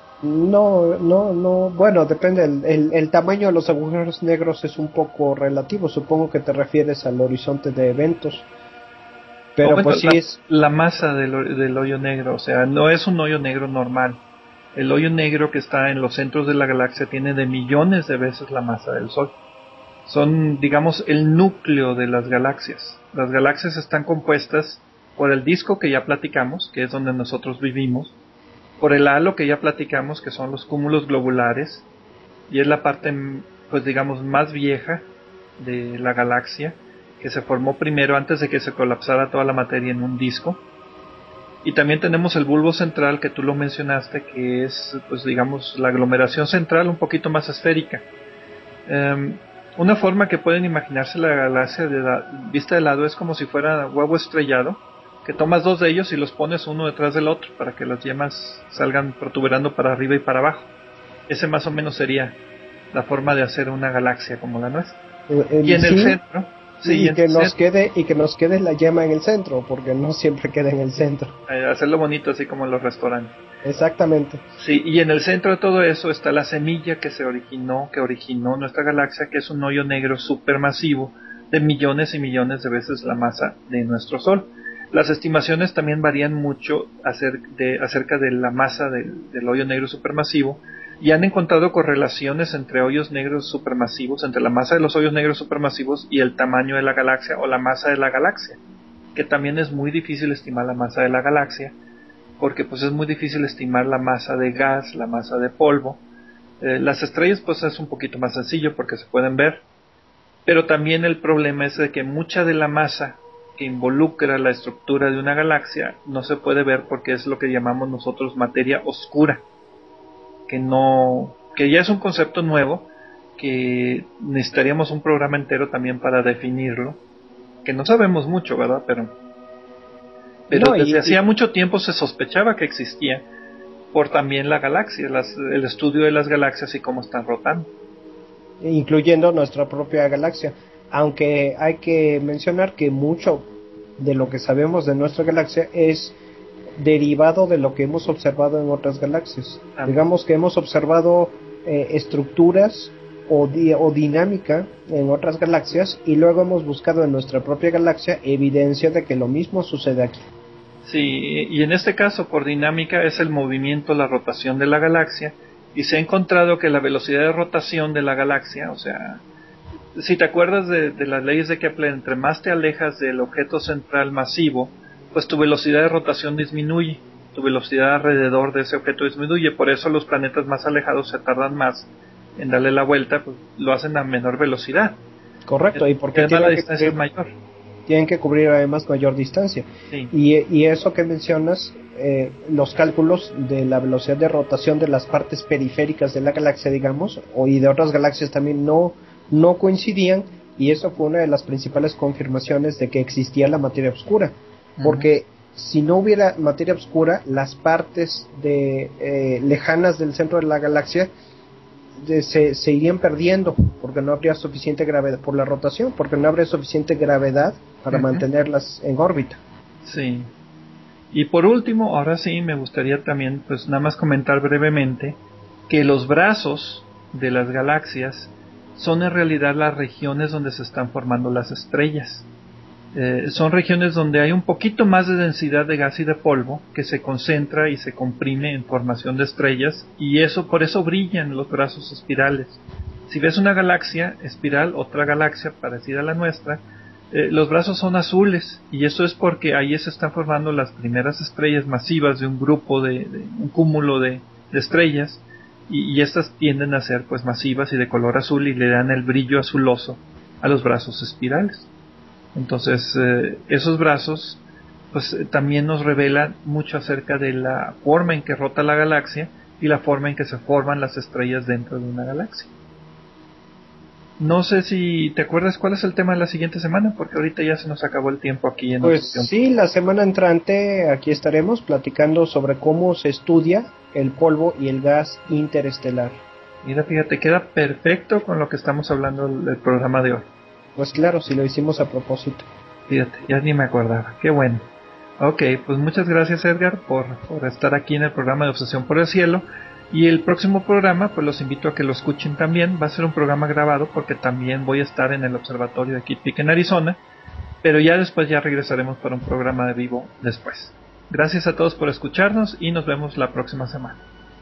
No, bueno, depende, el tamaño de los agujeros negros es un poco relativo, supongo que te refieres al horizonte de eventos. Pero bueno, pues sí es la masa del hoyo negro, o sea, no es un hoyo negro normal. El hoyo negro que está en los centros de la galaxia tiene de millones de veces la masa del Sol. Son, digamos, el núcleo de las galaxias. Las galaxias están compuestas por el disco que ya platicamos, que es donde nosotros vivimos, por el halo que ya platicamos, que son los cúmulos globulares, y es la parte, pues digamos, más vieja de la galaxia, que se formó primero antes de que se colapsara toda la materia en un disco. Y también tenemos el bulbo central, que tú lo mencionaste, que es, pues digamos, la aglomeración central un poquito más esférica. Una forma que pueden imaginarse la galaxia vista de lado es como si fuera huevo estrellado, que tomas dos de ellos y los pones uno detrás del otro para que las yemas salgan protuberando para arriba y para abajo. Ese más o menos sería la forma de hacer una galaxia como la nuestra. Y en el centro, y que nos quede la yema en el centro, porque no siempre queda en el centro. Hacerlo bonito, así como en los restaurantes. Exactamente. Sí, y en el centro de todo eso está la semilla que originó nuestra galaxia, que es un hoyo negro supermasivo de millones y millones de veces la masa de nuestro Sol. Las estimaciones también varían mucho acerca de la masa del hoyo negro supermasivo, y han encontrado correlaciones entre hoyos negros supermasivos, entre la masa de los hoyos negros supermasivos y el tamaño de la galaxia o la masa de la galaxia, que también es muy difícil estimar la masa de la galaxia, porque pues es muy difícil estimar la masa de gas, la masa de polvo. Las estrellas pues es un poquito más sencillo porque se pueden ver, pero también el problema es de que mucha de la masa que involucra la estructura de una galaxia no se puede ver porque es lo que llamamos nosotros materia oscura, que ya es un concepto nuevo, que necesitaríamos un programa entero también para definirlo, que no sabemos mucho, ¿verdad? Pero desde hacía mucho tiempo se sospechaba que existía, por también la galaxia, el estudio de las galaxias y cómo están rotando. Incluyendo nuestra propia galaxia, aunque hay que mencionar que mucho de lo que sabemos de nuestra galaxia es derivado de lo que hemos observado en otras galaxias. Digamos que hemos observado estructuras o dinámica en otras galaxias, y luego hemos buscado en nuestra propia galaxia evidencia de que lo mismo sucede aquí. Sí, y en este caso por dinámica es el movimiento, la rotación de la galaxia, y se ha encontrado que la velocidad de rotación de la galaxia, o sea, si te acuerdas de las leyes de Kepler, entre más te alejas del objeto central masivo, pues tu velocidad de rotación disminuye, tu velocidad alrededor de ese objeto disminuye. Por eso los planetas más alejados se tardan más en darle la vuelta, pues lo hacen a menor velocidad. Correcto, y porque la distancia es mayor. Tienen que cubrir además mayor distancia. Sí. Y eso que mencionas, los cálculos de la velocidad de rotación de las partes periféricas de la galaxia, digamos, y de otras galaxias también no coincidían, y eso fue una de las principales confirmaciones de que existía la materia oscura. Porque si no hubiera materia oscura, las partes lejanas del centro de la galaxia se irían perdiendo, porque no habría suficiente gravedad por la rotación, porque no habría suficiente gravedad para mantenerlas en órbita. Sí. Y por último, ahora sí me gustaría también pues nada más comentar brevemente que los brazos de las galaxias son en realidad las regiones donde se están formando las estrellas. Son regiones donde hay un poquito más de densidad de gas y de polvo que se concentra y se comprime en formación de estrellas, y por eso brillan los brazos espirales. Si ves una galaxia espiral, otra galaxia parecida a la nuestra, los brazos son azules, y eso es porque ahí se están formando las primeras estrellas masivas de un grupo de un cúmulo de estrellas, y estas tienden a ser pues masivas y de color azul, y le dan el brillo azuloso a los brazos espirales. Entonces esos brazos pues también nos revelan mucho acerca de la forma en que rota la galaxia y la forma en que se forman las estrellas dentro de una galaxia. No sé si te acuerdas cuál es el tema de la siguiente semana, porque ahorita ya se nos acabó el tiempo aquí en Pues sí, la semana entrante aquí estaremos platicando sobre cómo se estudia el polvo y el gas interestelar. Mira, fíjate, queda perfecto con lo que estamos hablando del programa de hoy. Pues claro, si lo hicimos a propósito. Fíjate, ya ni me acordaba. Qué bueno. Ok, pues muchas gracias, Edgar, por estar aquí en el programa de Obsesión por el Cielo. Y el próximo programa, pues los invito a que lo escuchen también. Va a ser un programa grabado porque también voy a estar en el observatorio de Kitt Peak en Arizona. Pero ya después ya regresaremos para un programa de vivo después. Gracias a todos por escucharnos y nos vemos la próxima semana.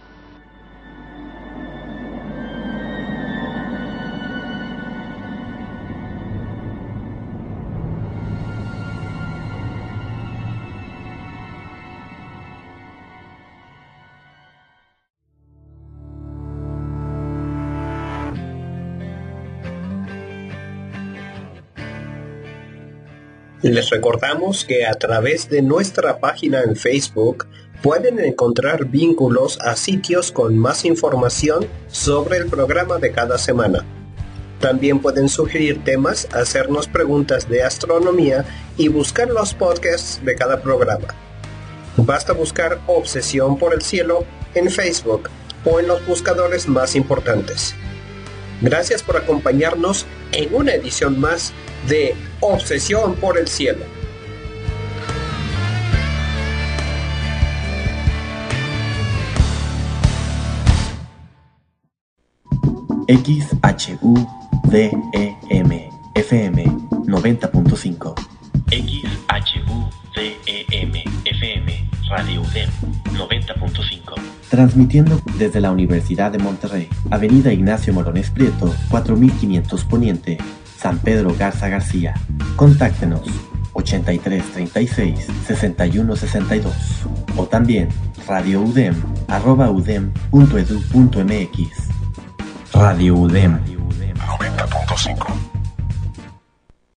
Les recordamos que a través de nuestra página en Facebook pueden encontrar vínculos a sitios con más información sobre el programa de cada semana. También pueden sugerir temas, hacernos preguntas de astronomía y buscar los podcasts de cada programa. Basta buscar Obsesión por el Cielo en Facebook o en los buscadores más importantes. Gracias por acompañarnos en una edición más de Obsesión por el Cielo. XHUDEM FM 90.5. XHUDEM FM Radio UDEM 90.5. Transmitiendo desde la Universidad de Monterrey, Avenida Ignacio Morones Prieto, 4500 Poniente, San Pedro Garza García. Contáctenos 8336-6162 o también radioudem@udem.edu.mx. Radio UDEM.